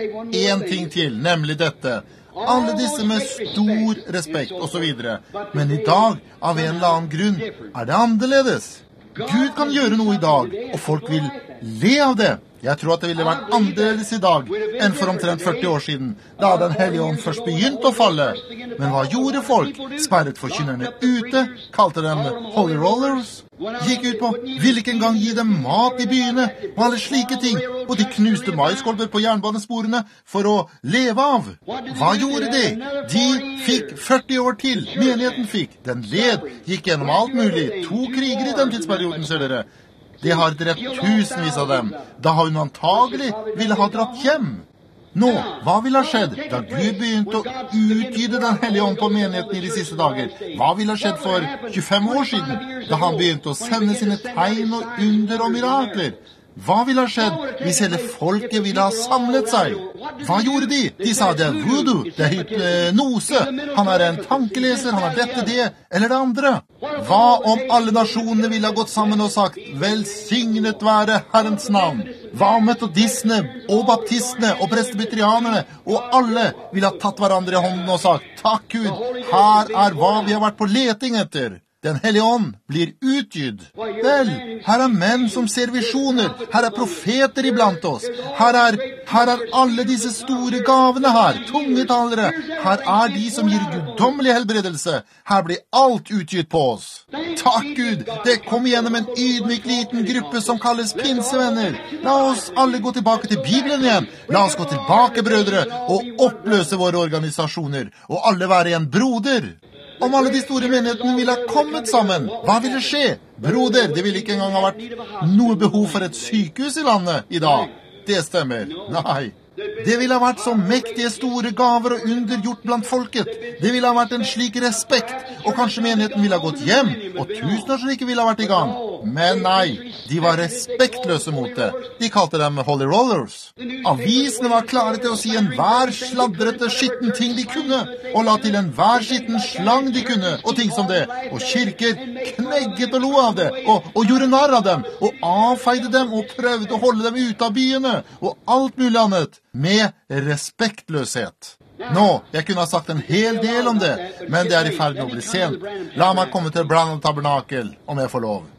en ting til, nemlig dette. Alle disse med stor respekt og så videre. Men i dag, av en eller annen grunn, er det annerledes. Gud kan gjøre noe i dag, og folk vil le av det. Jeg tror at det ville vært annerledes i dag enn for omtrent førti år siden, da den hellige ånd først begynte å falle. Men hva gjorde folk? Sperret forkynnerne ute, kalte dem Holy Rollers, gikk ut på, ville ikke engang gi dem mat i byene, og alle slike ting, og de knuste maiskolber på jernbanesporene for å leve av. Hva gjorde de? De fikk førti år til, menigheten fikk, den led, gikk gjennom alt mulig, to kriger i den tidsperioden, ser dere. De har drept tusenvis av dem. Da har hun antagelig ville ha dratt hjem. Nå, hva ville ha skjedd da Gud begynte å utgyde den hellige ånd på menigheten i de siste dager? Hva ville ha skjedd for tjuefem år siden, da han begynte å sende sine tegn og under og mirakler? Hva ville ha skjedd hvis hele folket ville ha samlet seg? Hva gjorde de? De sa det er voodoo, det er hypnose, han er en tankeleser, han er dette, det, eller det andre. Hva om alle nasjonene ville ha gått sammen og sagt, velsignet være Herrens navn? Hva om metodistene og baptistene og presbyterianerne og alle ville ha tatt hverandre i hånden og sagt, takk Gud, her er hva vi har vært på leting etter. Den hellige ånd blir utgydd. Vel, her er menn som ser visjoner. Her er profeter iblant oss. Her er, her er alle disse store gavene her. Tungetalere. Her er de som gir guddommelig helbredelse. Her blir alt utgydd på oss. Takk Gud, det kom gjennom en ydmyk liten gruppe som kalles pinsevenner. La oss alle gå tilbake til Bibelen igjen. La oss gå tilbake, brødre, og oppløse våre organisasjoner. Og alle være en broder. Om alle de store menighetene ville ha kommet sammen, hva ville skje? Broder, det ville ikke engang ha vært noe behov for et sykehus i landet i dag. Det stemmer. Nei. Det ville ha vært så mektige store gaver og under gjort blant folket. Det ville ha vært en slik respekt, og kanskje menigheten ville ha gått hjem, og tusenårsriket ville ha vært i gang. Men nei, de var respektløse mot det. De kalte dem Holy Rollers. Avisene var klare til å si enhver sladrete skitten ting de kunne, og la til enhver skitten slang de kunne, og ting som det. Og kirker knegget og lo av det, og, og gjorde narr av dem, og avfeide dem, og prøvde å holde dem ute av byene, og alt mulig annet, med respektløshet. Nå, jeg kunne ha sagt en hel del om det, men det er i ferd med å bli sent. La meg komme til Branham Tabernakel, om jeg får lov.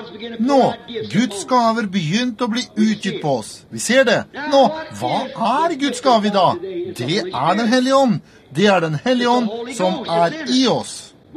Nå, Guds gaver begynte å bli utgitt på oss. Vi ser det. Nå, hva er Guds gave i dag? Det er den hellige ånd. Det er den hellige ånd som er i oss.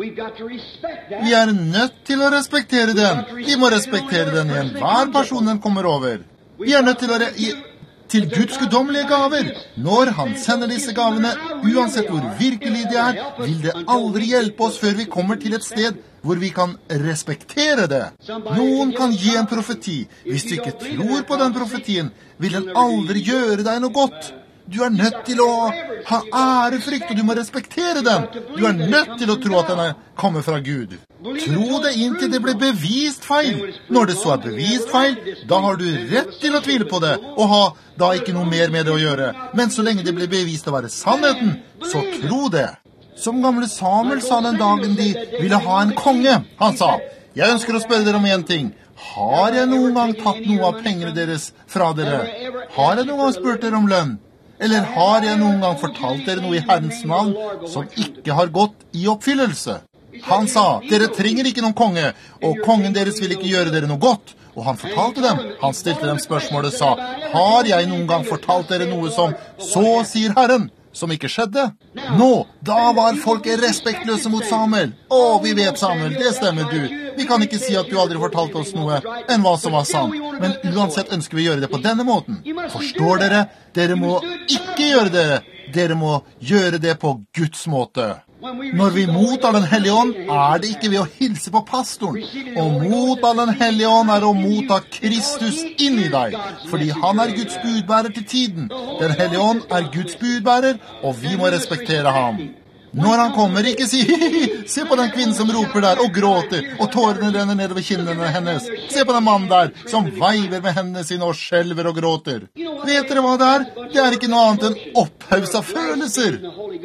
Vi er nødt til å respektere den. Vi må respektere den i enhver person den kommer over. Vi er nødt til å re til Guds guddommelige gaver. Når han sender disse gavene, uansett hvor virkelig de er, vil det aldri hjelpe oss før vi kommer til et sted hvor vi kan respektere det. Noen kan gi en profeti. Hvis du ikke tror på den profetien, vil den aldri gjøre deg noe godt. Du er nødt til å ha ærefrykt, og du må respektere den. Du er nødt til å tro at den kommer fra Gud. Tro det inntil det blir bevist feil. Når det så er bevist feil, da har du rett til å tvile på det, og ha da ikke noe mer med det å gjøre. Men så lenge det blir bevist å være sannheten, så tro det. Som gamle Samuel sa den dagen de ville ha en konge. Han sa, jeg ønsker å spørre dere om en ting. Har jeg noen gang tatt noe av pengene deres fra dere? Har jeg noen gang spurt dere om lønn? Eller har jeg noen gang fortalt dere noe i Herrens navn som ikke har gått i oppfyllelse? Han sa, dere trenger ikke noen konge, og kongen deres vil ikke gjøre dere noe godt. Og han fortalte dem, han stilte dem spørsmålet og sa, har jeg noen gang fortalt dere noe som så sier Herren? Som ikke skjedde. Nå, da var folk respektløse mot Samuel. Å, vi vet Samuel, det stemmer du. Vi kan ikke si at du aldri fortalte oss noe enn hva som var sant. Men uansett ønsker vi gjøre det på denne måten. Forstår dere? Dere må ikke gjøre det. Dere må gjøre det på Guds måte. Når vi mottar den hellige ånd, er det ikke ved å hilse på pastoren. Og motta den hellige ånd er å motta Kristus inn i deg, fordi han er Guds budbærer til tiden. Den hellige ånd er Guds budbærer, og vi må respektere ham. Når han kommer, ikke si, se på den kvinnen som roper der og gråter, og tårene renner ned over kinnene hennes. Se på den mannen der som veiver med hendene sine og skjelver og gråter. Vet dere hva det er? Det er ikke noe annet enn opphøvs av følelser.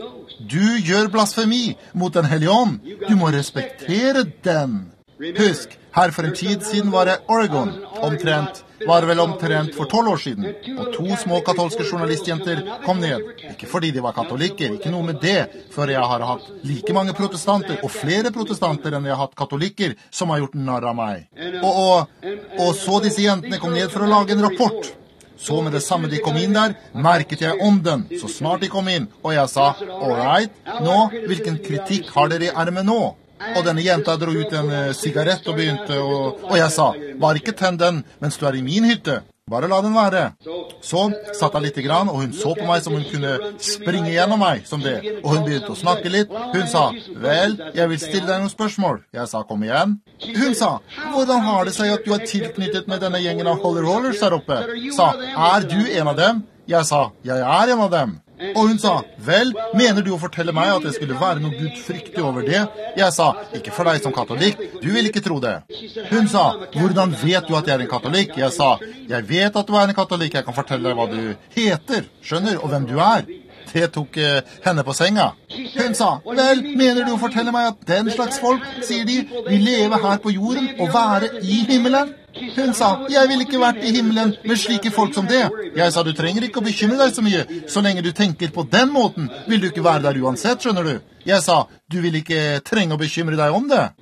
Du gjør blasfemi mot den hellige ånd. Du må respektere den. Husk, her for en tid siden var jeg Oregon, omtrent, var vel omtrent for tolv år siden, og to små katolske journalistjenter kom ned. Ikke fordi de var katolikker, ikke noe med det, for jeg har hatt like mange protestanter, og flere protestanter enn jeg har hatt katolikker, som har gjort narr av meg. Og, og, og så disse jentene kom ned for å lage en rapport. Så med det samme de kom inn der, merket jeg ånden, så snart de kom inn, og jeg sa, all right, nå, hvilken kritikk har dere i ermet nå? Og denne jenta dro ut en uh, sigarett og begynte, og, og jeg sa, bare ikke tenn den mens du er i min hytte. Bare la den være. Så satt jeg litt grann, og hun så på meg som hun kunne springe gjennom meg, som det. Og hun begynte å snakke litt. Hun sa, vel, jeg vil stille deg noen spørsmål. Jeg sa, kom igjen. Hun sa, hvordan har det seg at du er tilknyttet med denne gjengen av Holy Rollers her oppe? Sa, er du en av dem? Jeg sa, jeg er en av dem. Og hun sa, vel, mener du å fortelle meg at det skulle være noe gudfryktig over det? Jeg sa, ikke for deg som katolikk, du vil ikke tro det. Hun sa, hvordan vet du at jeg er en katolikk? Jeg sa, jeg vet at du er en katolikk, jeg kan fortelle deg hva du heter, skjønner, og hvem du er. Det tok uh, henne på senga. Hun sa, vel, mener du å fortelle meg at den slags folk, sier de, vil leve her på jorden og være i himmelen? Hun sa, jeg vil ikke vært i himmelen med slike folk som det. Jeg sa, du trenger ikke å bekymre deg så mye. Så lenge du tenker på den måten, vil du ikke være der uansett, skjønner du. Jeg sa, du vil ikke trenge å bekymre deg om det.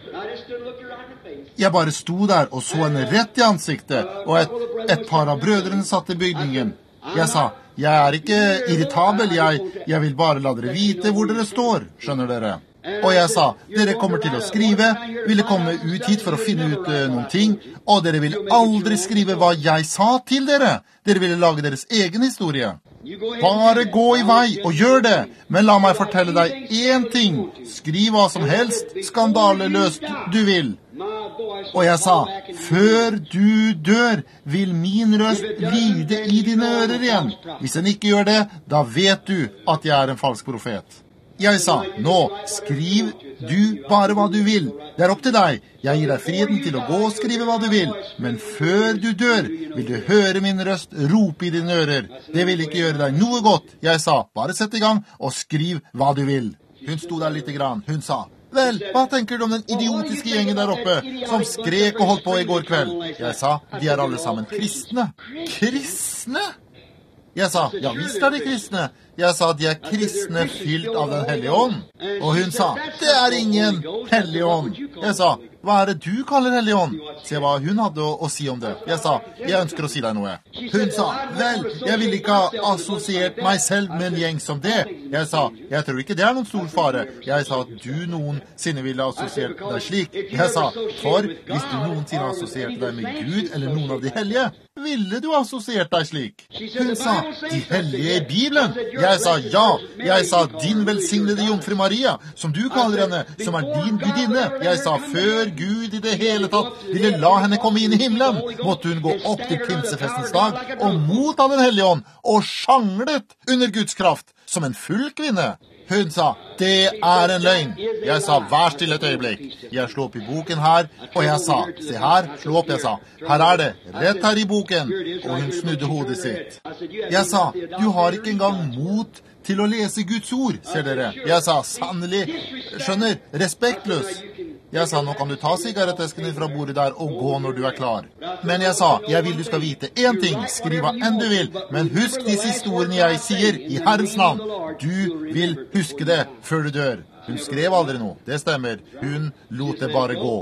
Jeg bare sto der og så henne rett i ansiktet, og et, et par av brødrene satt i bygningen. Jeg sa, jeg er ikke irritabel, jeg, jeg vil bare la dere vite hvor dere står, skjønner dere. Og jeg sa, dere kommer til å skrive, ville komme ut hit for å finne ut uh, noen ting, og dere vil aldri skrive hva jeg sa til dere. Dere ville lage deres egen historie. Bare gå i vei og gjør det, men la meg fortelle deg en ting. Skriv hva som helst, skandaleløst du vil. Og jeg sa, før du dør, vil min røst lyde i dine ører igjen. Hvis den ikke gjør det, da vet du at jeg er en falsk profet. Jeg sa, nå, skriv du bare hva du vil. Det er opp til deg. Jeg gir deg friheten til å gå og skrive hva du vil. Men før du dør, vil du høre min røst rope i dine ører. Det vil ikke gjøre deg noe godt. Jeg sa, bare sett i gang og skriv hva du vil. Hun sto der litt grann. Hun sa, vel, hva tenker du om den idiotiske gjengen der oppe, som skrek og holdt på i går kveld? Jeg sa, de er alle sammen kristne. Kristne? Jeg sa, ja visst er de kristne. Jeg sa, de er kristne fylt av den hellige ånd. Og hun sa, det er ingen hellige ånd. Jeg sa, hva er det du kaller hellige ånd? Se hva hun hadde å, å si om det. Jeg sa, jeg ønsker å si deg noe. Hun sa, vel, jeg vil ikke ha assosiert meg selv med en gjeng som det. Jeg sa, jeg tror ikke det er noen stor fare. Jeg sa at du noensinne ville assosiert deg slik. Jeg sa, for hvis du noensinne assosierte deg med Gud eller noen av de hellige, ville du assosiert deg slik? Hun sa, de hellige i Bibelen. Jeg sa, ja. Jeg sa, din velsignede jomfru Maria, som du kaller henne, som er din gudinne. Jeg sa, før Gud i det hele tatt ville la henne komme inn i himmelen, måtte hun gå opp til pinsefestens dag og motta den hellige ånd, og sjanglet under Guds kraft som en full kvinne. Hun sa, det er en løgn. Jeg sa, vær stille et øyeblikk. Jeg slo opp i boken her, og jeg sa, se her, slå opp, jeg sa, her er det, rett her i boken. Og hun snudde hodet sitt. Jeg sa, du har ikke engang mot til å lese Guds ord, ser dere. Jeg sa, sannelig, skjønner, respektløs. Jeg sa, nå kan du ta sigarettesken fra bordet der og gå når du er klar. Men jeg sa, jeg vil du skal vite en ting, skriv hva enn du vil, men husk de siste ordene jeg sier i Herrens navn. Du vil huske det før du dør. Hun skrev aldri noe, det stemmer. Hun lot det bare gå.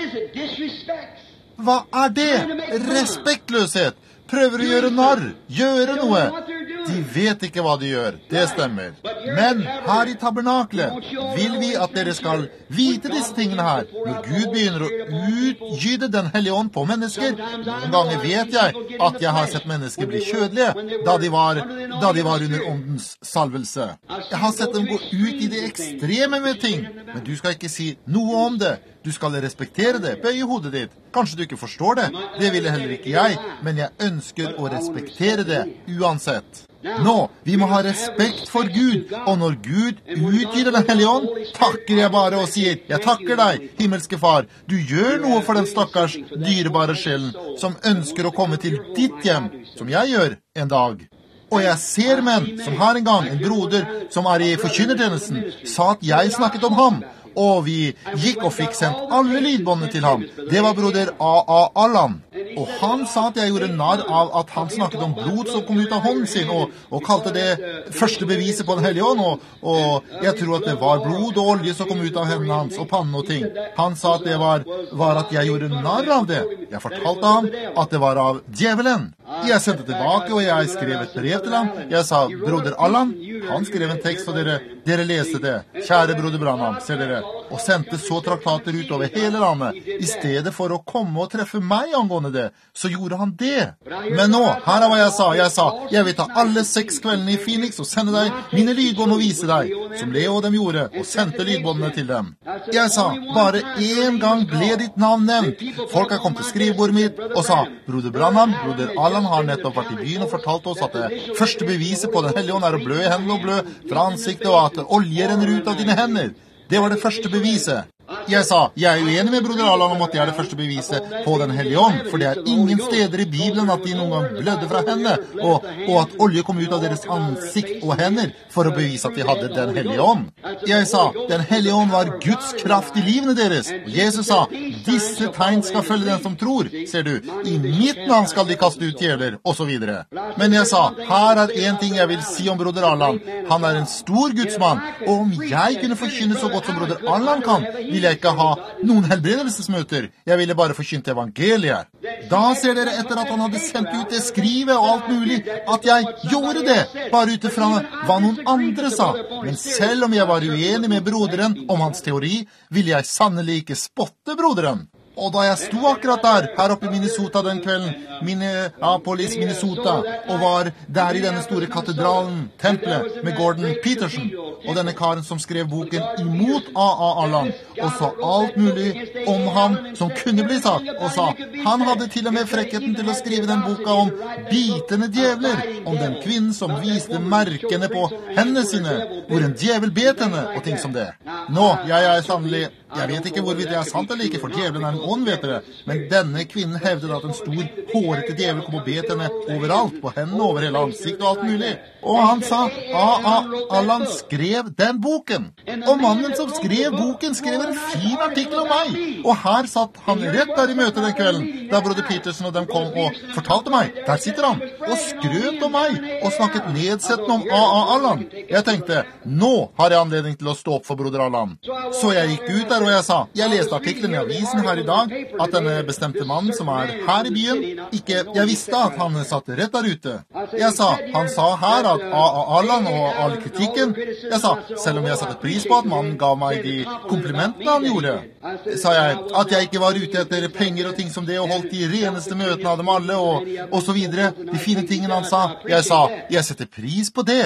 Hva er det? Respektløshet. Prøver å gjøre narr, gjøre noe. De vet ikke hva de gjør, det stemmer. Men her i tabernaklet vil vi at dere skal vite disse tingene her. Når Gud begynner å utgyde den hellige ånd på mennesker, noen ganger vet jeg at jeg har sett mennesker bli kjødelige da de var, da de var under åndens salvelse. Jeg har sett dem gå ut i det ekstreme med ting, men du skal ikke si noe om det. Du skal respektere det, bøye hodet ditt. Kanskje du ikke forstår det, det ville heller ikke jeg, men jeg ønsker å respektere det uansett. Nå, vi må ha respekt for Gud, og når Gud utgir den hellige ånd, takker jeg bare og sier, jeg takker deg, himmelske far, du gjør noe for den stakkars dyrebare sjelen, som ønsker å komme til ditt hjem, som jeg gjør en dag. Og jeg ser menn som har en gang en broder som er i forkynnertjenesten, sa at jeg snakket om ham, og vi gikk og fikk sendt alle lydbåndene til ham. Det var broder A A Allan. Og han sa at jeg gjorde narr av at han snakket om blod som kom ut av hånden sin, og, og kalte det første beviset på den hellige ånd, og, og jeg tror at det var blod og olje som kom ut av hendene hans, og pannen og ting. Han sa at det var, var at jeg gjorde narr av det. Jeg fortalte ham at det var av djevelen. Jeg sendte tilbake, og jeg skrev et brev til ham. Jeg sa, broder Allan, han skrev en tekst, og dere, dere leste det. Kjære broder Branham, ser dere, og sendte så traktater ut over hele landet. I stedet for å komme og treffe meg angående det, så gjorde han det. Men nå, her er hva jeg sa. Jeg sa, jeg vil ta alle seks kveldene i Phoenix og sende deg mine lydbånd og vise deg, som Leo og dem gjorde, og sendte lydbåndene til dem. Jeg sa, bare en gang ble ditt navn nevnt. Folk har kommet til skrivebordet mitt og sa, broder Branham, broder Allan har nettopp vært i byen og fortalt oss at det første beviset på den hellige ånd er å blø i hendene og blø fra ansiktet, og at olje renner ut av dine hender. Det var det første beviset. Jeg sa, jeg er uenig med broder Allan om at det er det første beviset på den hellige ånd, for det er ingen steder i Bibelen at de noen gang blødde fra henne, og, og at olje kom ut av deres ansikt og hender for å bevise at de hadde den hellige ånd. Jeg sa, den hellige ånd var Guds kraft i livene deres, og Jesus sa, disse tegn skal følge den som tror, ser du, i mitt navn skal de kaste ut djevler, og så videre. Men jeg sa, her er en ting jeg vil si om broder Allan, han er en stor gudsmann, og om jeg kunne forkynne så godt som broder Allan kan, ville jeg ikke ha noen helbredelsesmøter. Jeg ville bare forkynne evangeliet. Da ser dere etter at han hadde sendt ut det skrivet og alt mulig, at jeg gjorde det, bare utifra hva noen andre sa. Men selv om jeg var uenig med broderen om hans teori, ville jeg sannelig ikke spotte broderen. Og da jeg sto akkurat der, her oppe i Minnesota den kvelden, Minneapolis, Minnesota, og var der i denne store katedralen, tempelet, med Gordon Peterson, og denne karen som skrev boken imot A A Allan, og sa alt mulig om ham som kunne bli sagt, og sa, han hadde til og med frekkheten til å skrive den boka om bitende djevler, om den kvinnen som viste merkene på hendene sine, hvor en djevel bet henne, og ting som det. Nå, jeg er sannelig, jeg vet ikke hvorvidt det er sant eller ikke, for djevelen er en ånd, vet dere, men denne kvinnen hevdet at en stor, hårete djevel kom og bet henne overalt, på hendene, over hele ansiktet og alt mulig. Og han sa, A A Allan skrev den boken. Og mannen som skrev boken skrev en fin artikkel om meg. Og her satt han rett der i møte den kvelden, da broder Peterson og dem kom og fortalte meg. Der sitter han, og skrøt om meg, og snakket nedsettende om A A Allan. Jeg tenkte, nå har jeg anledning til å stå opp for broder Allan. Så jeg gikk ut der, og jeg sa, jeg leste artikkelen i avisen her i dag, at denne bestemte mannen som er her i byen, ikke, jeg visste at han satt rett der ute. Jeg sa, han sa her at A A Allan og all kritikken, jeg sa, selv om jeg satte pris på at mannen ga meg de komplimentene han gjorde, sa jeg, at jeg ikke var ute etter penger og ting som det, og holdt de reneste møtene av dem alle, og, og så videre, de fine tingene han sa. Jeg sa, jeg setter pris på det.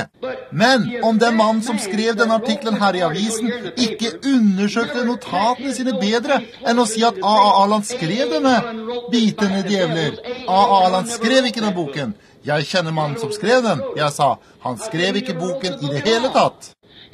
Men om den mannen som skrev denne artiklen her i avisen ikke undersøkte notatene sine bedre enn å si at A A Alland skrev denne bitende djevler. A A Alland skrev ikke den boken. Jeg kjenner mannen som skrev den. Jeg sa, han skrev ikke boken i det hele tatt.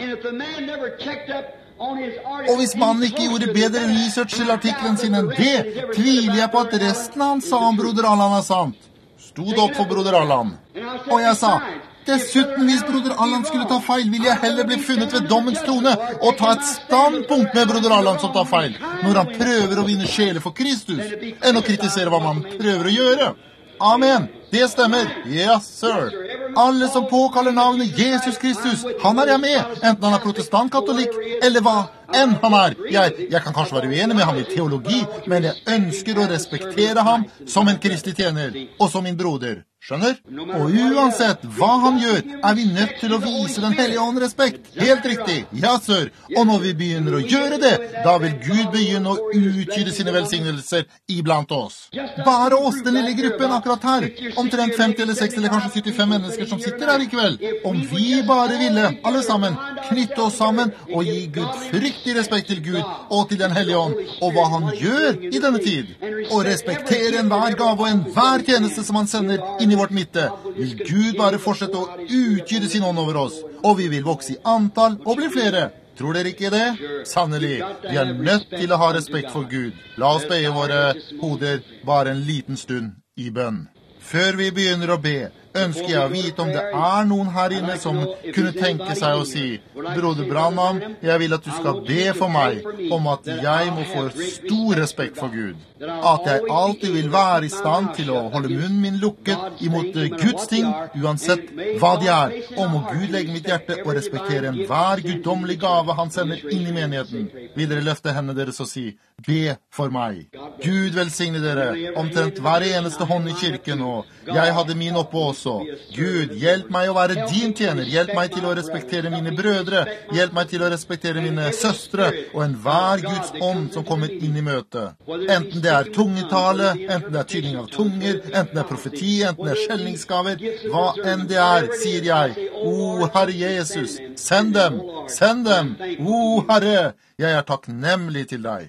Og hvis mannen ikke gjorde bedre research til artiklen sin enn det, tviler jeg på at resten han sa om broder Alland er sant. Stod opp for broder Alland. Og jeg sa, dessuten hvis broder Alland skulle ta feil, vil jeg heller bli funnet ved dommens tone og ta et standpunkt med broder Alland som tar feil, når han prøver å vinne sjeler for Kristus, enn å kritisere hva man prøver å gjøre. Amen. Det stemmer. Yes, sir. Alle som påkaller navnet Jesus Kristus, han er jeg med, enten han er protestantkatolikk, eller hva enn han er. Jeg, jeg kan kanskje være uenig med ham i teologi, men jeg ønsker å respektere ham som en kristelig tjener, og som min broder. Skjønner? Og uansett hva han gjør, er vi nødt til å vise den hellige ånd respekt. Helt riktig. Ja, sir. Og når vi begynner å gjøre det, da vil Gud begynne å utgyde sine velsignelser iblant oss. Bare oss, den lille gruppen akkurat her, omtrent femti eller seksti eller kanskje syttifem mennesker som sitter her i kveld, om vi bare ville, alle sammen, knytte oss sammen og gi Gud fryktig respekt til Gud og til den hellige ånd, og hva han gjør i denne tid, og respektere enhver gave og enhver tjeneste som han sender inn i vårt midte, vil Gud bare fortsette å utgyde sin ånd over oss, og vi vil vokse i antall og bli flere. Tror dere ikke det? Sannelig, vi er nødt til å ha respekt for Gud. La oss bøye våre hoder bare en liten stund i bønn. Før vi begynner å be, ønsker jeg å vite om det er noen her inne som kunne tenke seg å si, broder Branham, jeg vil at du skal be for meg om at jeg må få stor respekt for Gud. At jeg alltid vil være i stand til å holde munnen min lukket imot Guds ting, uansett hva de er. Og må Gud legge mitt hjerte og respektere enhver guddommelig gave han sender inn i menigheten. Vil dere løfte hendene deres og si, be for meg. Gud velsigne dere, omtrent hver eneste hånd i kirken, og jeg hadde min oppe også. Gud, hjelp meg å være din tjener, hjelp meg til å respektere mine brødre, hjelp meg til å respektere mine søstre, og enhver Guds ånd som kommer inn i møtet. Enten det er tungetale, enten det er tydning av tunger, enten det er profeti, enten det er skjelningsgaver, hva enn det er, sier jeg, O Herre Jesus, send dem, send dem, O Herre, jeg er takknemlig til deg.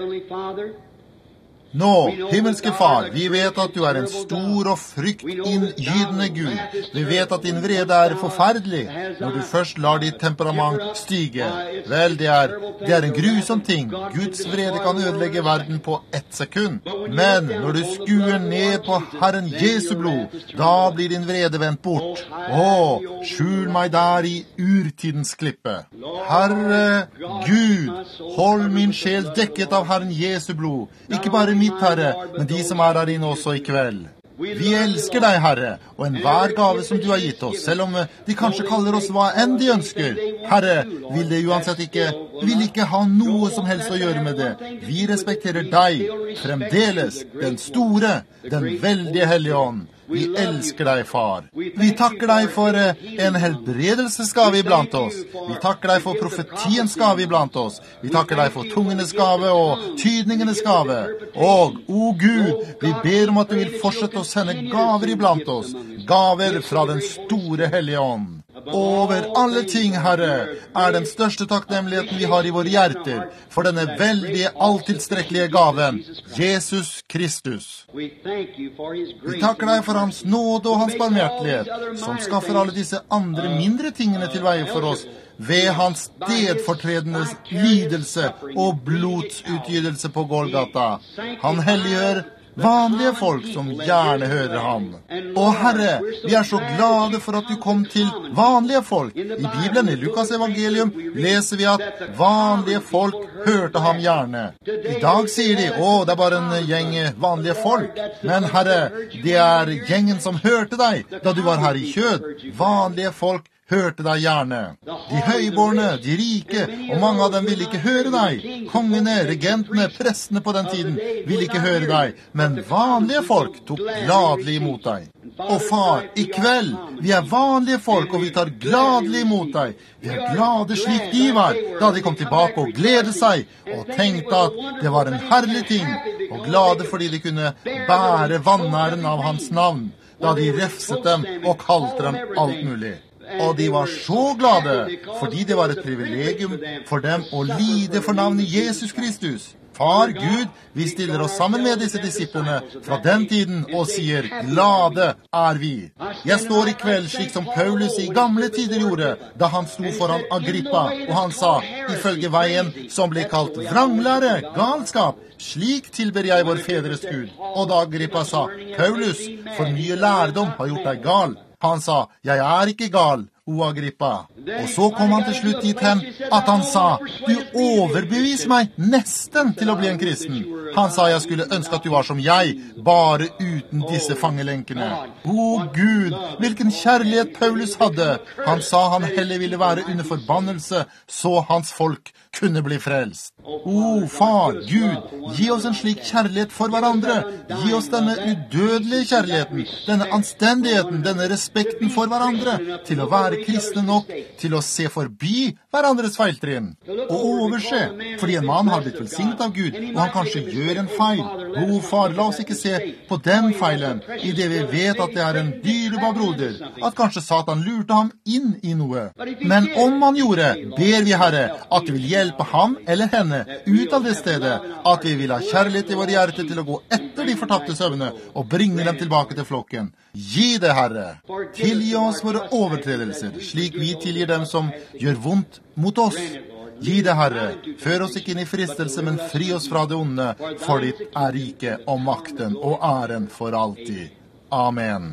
Nå, himmelske Far, vi vet at du er en stor og fryktinngytende Gud. Vi vet at din vrede er forferdelig når du først lar ditt temperament stige. Vel, det er, det er en grusom ting. Guds vrede kan ødelegge verden på ett sekund. Men når du skuer ned på Herren Jesu blod, da blir din vrede vendt bort. Å, skjul meg der i urtidens klippe. Herre Gud, hold min sjel dekket av Herren Jesu blod. Ikke bare mitt, Herre, men de som er her inne også i kveld. Vi elsker deg, Herre, og enhver gave som du har gitt oss, selv om de kanskje kaller oss hva enn de ønsker. Herre, vil det uansett ikke, vil ikke ha noe som helst å gjøre med det. Vi respekterer deg, fremdeles, den store, den veldige hellige ånd. Vi elsker deg, Far. Vi takker deg for en helbredelsesgave iblant oss. Vi takker deg for profetiens gave iblant oss. Vi takker deg for tungenes gave og tydningenes gave. Og, o Gud, vi ber om at du vil fortsette å sende gaver iblant oss. Gaver fra den store hellige ånd. Over alle ting, Herre, er den største takknemligheten vi har i våre hjerter for denne veldige, alltilstrekkelige gaven, Jesus Kristus. Vi takker deg for hans nåde og hans barmhjertelighet, som skaffer alle disse andre mindre tingene til veie for oss, ved hans stedfortredende lidelse og blodsutgytelse på Golgata. Han helliggjør vanlige folk som gjerne hører ham. Og Herre, vi er så glade for at du kom til vanlige folk. I Bibelen, i Lukas evangelium, leser vi at vanlige folk hørte ham gjerne. I dag sier de, å, det er bare en gjeng vanlige folk. Men Herre, det er gjengen som hørte deg da du var her i kjød. Vanlige folk hørte deg gjerne. De høyborne, de rike, og mange av dem ville ikke høre deg. Kongene, regentene, prestene på den tiden ville ikke høre deg, men vanlige folk tok gladelig imot deg. Og Far, i kveld, vi er vanlige folk, og vi tar gladelig imot deg. Vi er glade slik de var, da de kom tilbake og glede seg, og tenkte at det var en herlig ting, og glade fordi de kunne bære vanæren av hans navn, da de refset dem og kalte dem alt mulig. og de var så glade, fordi det var et privilegium for dem å lide for navnet Jesus Kristus. Far Gud, vi stiller oss sammen med disse disiplene fra den tiden og sier, glade er vi. Jeg står i kveld slik som Paulus i gamle tider gjorde, da han sto foran Agrippa, og han sa, ifølge veien som ble kalt vranglære, galskap, slik tilber jeg vår fedres Gud. Og da Agrippa sa, Paulus, for mye lærdom har gjort deg gal. Han sa, jeg er ikke gal, o Agrippa. Og så kom han til slutt dit hen at han sa, du overbevis meg nesten til å bli en kristen. Han sa, jeg skulle ønske at du var som jeg, bare uten disse fangelenkene. O Gud, hvilken kjærlighet Paulus hadde. Han sa han heller ville være under forbannelse, så hans folk kunne bli frelst. O far, Gud, gi oss en slik kjærlighet for hverandre. Gi oss denne udødelige kjærligheten, denne anstendigheten, denne respekten for hverandre, til å være kristne nok, til å se forbi hverandres feiltrinn, og overse, fordi en mann har blitt velsignet av Gud, og han kanskje gjør en feil. O far, la oss ikke se på den feilen, i det vi vet at det er en dyrebar broder, at kanskje Satan lurte ham inn i noe. Men om han gjorde, ber vi, Herre, at du vil hjelpe ham eller henne ut av det stedet, at vi vil ha kjærlighet i vår hjerte til å gå etter de fortapte søvne og bringe dem tilbake til flokken. Gi det, Herre. Tilgi oss våre overtredelser, slik vi tilgir dem som gjør vondt mot oss. Gi det, Herre. Før oss ikke inn i fristelse, men fri oss fra det onde, for ditt er rike og makten og æren for alltid. Amen.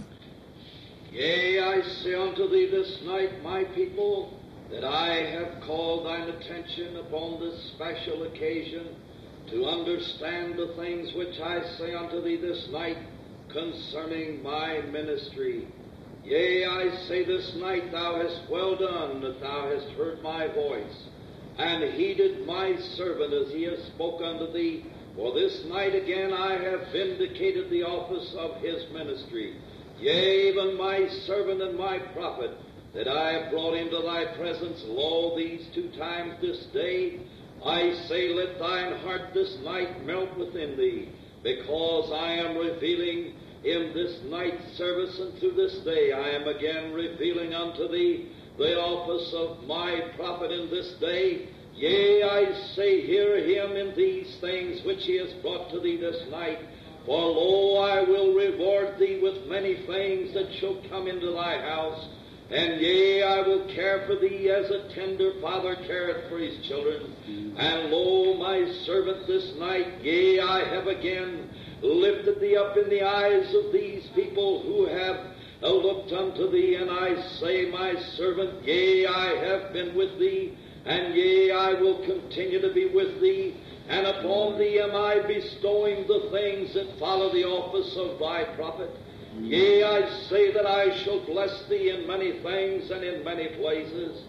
Yea, I say unto thee this night, my people, that I have called thine attention upon this special occasion to understand the things which I say unto thee this night concerning my ministry. Yea, I say this night, thou hast well done that thou hast heard my voice, and heeded my servant as he has spoke unto thee. For this night again I have vindicated the office of his ministry. Yea, even my servant and my prophet, that I have brought into thy presence, lo, these two times this day, I say, let thine heart this night melt within thee, because I am revealing in this night's service, and through this day I am again revealing unto thee the office of my prophet in this day. Yea, I say, hear him in these things which he has brought to thee this night. For lo, I will reward thee with many things that shall come into thy house. And yea, I will care for thee as a tender father careth for his children. And lo, my servant this night, yea, I have again lifted thee up in the eyes of these people who have uh, looked unto thee. And I say, my servant, yea, I have been with thee, and yea, I will continue to be with thee. And upon thee am I bestowing the things that follow the office of thy prophet. Yea, I say that I shall bless thee in many things and in many places.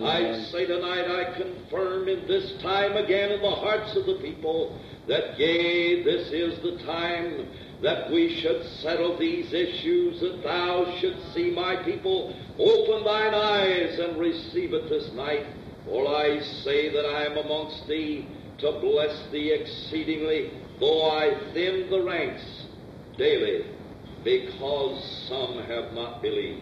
I say tonight, I confirm in this time again in the hearts of the people that, yea, this is the time that we should settle these issues, that thou shouldst see my people open thine eyes and receive it this night. For I say that I am amongst thee to bless thee exceedingly, though I thin the ranks daily, because some have not believed.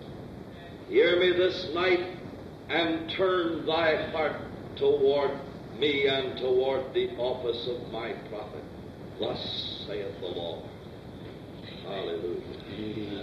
Hear me this night, and turn thy heart toward me and toward the office of my prophet. Thus saith the Lord. Hallelujah.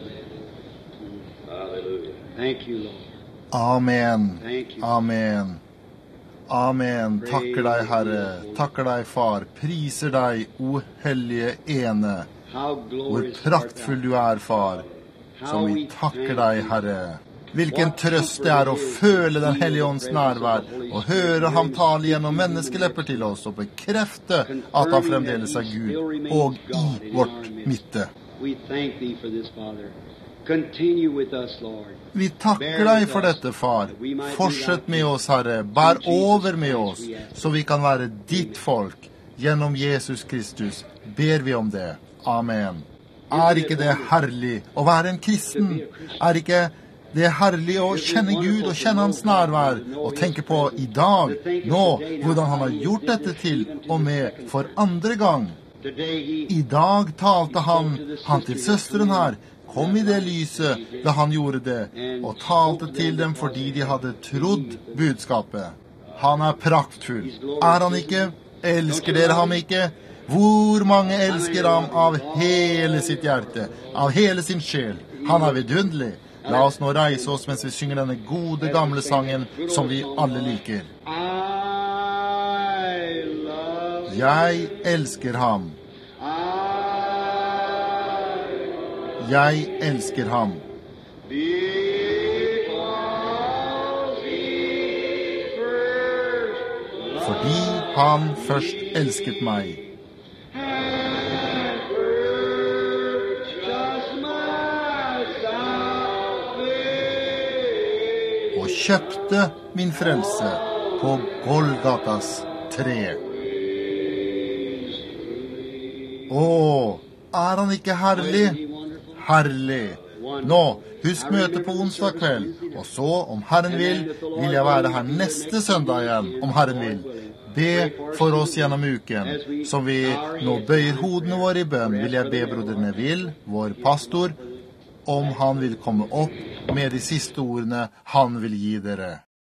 Hallelujah. Thank you, Lord. Amen. Thank you. Amen. Amen. Takker deg, Herre. Takker deg, Far. Priser deg, o hellige ene. How Hvor glorious art praktfull thou. du er, Far. Som vi takker deg, Herre. Hvilken trøst det er å føle den hellige ånds nærvær, og høre ham tale gjennom menneskelepper til oss, og bekrefte at han fremdeles er Gud, og i vårt midte. We thank thee for this, Father. Continue with us, Lord. Vi takker deg for dette, Far. Fortsett med oss, Herre. Bær over med oss, så vi kan være ditt folk. Gjennom Jesus Kristus ber vi om det. Amen. Er ikke det herlig å være en kristen? Er ikke det herlig å kjenne Gud og kjenne hans nærvær, og tenke på i dag, nå, hvordan han har gjort dette til og med for andre gang? I dag talte han, han til søsteren her, kom i det lyset da han gjorde det, og talte til dem fordi de hadde trodd budskapet. Han er praktfull. Er han ikke? Elsker dere ham ikke? Hvor mange elsker ham av hele sitt hjerte, av hele sin sjel? Han er vidunderlig. La oss nå reise oss mens vi synger denne gode gamle sangen som vi alle liker. Jeg elsker ham. Jeg elsker ham. Fordi han først elsket meg. Og kjøpte min frelse på Golgatas tre. Åh, er han ikke herlig? Herlig. Nå, husk møte på onsdag kveld, og så, om Herren vil, vil jeg være her neste søndag igjen, om Herren vil. Be for oss gjennom uken. Som vi nå bøyer hodene våre i bønn, vil jeg be broder Neville, vår pastor, om han vil komme opp med de siste ordene han vil gi dere.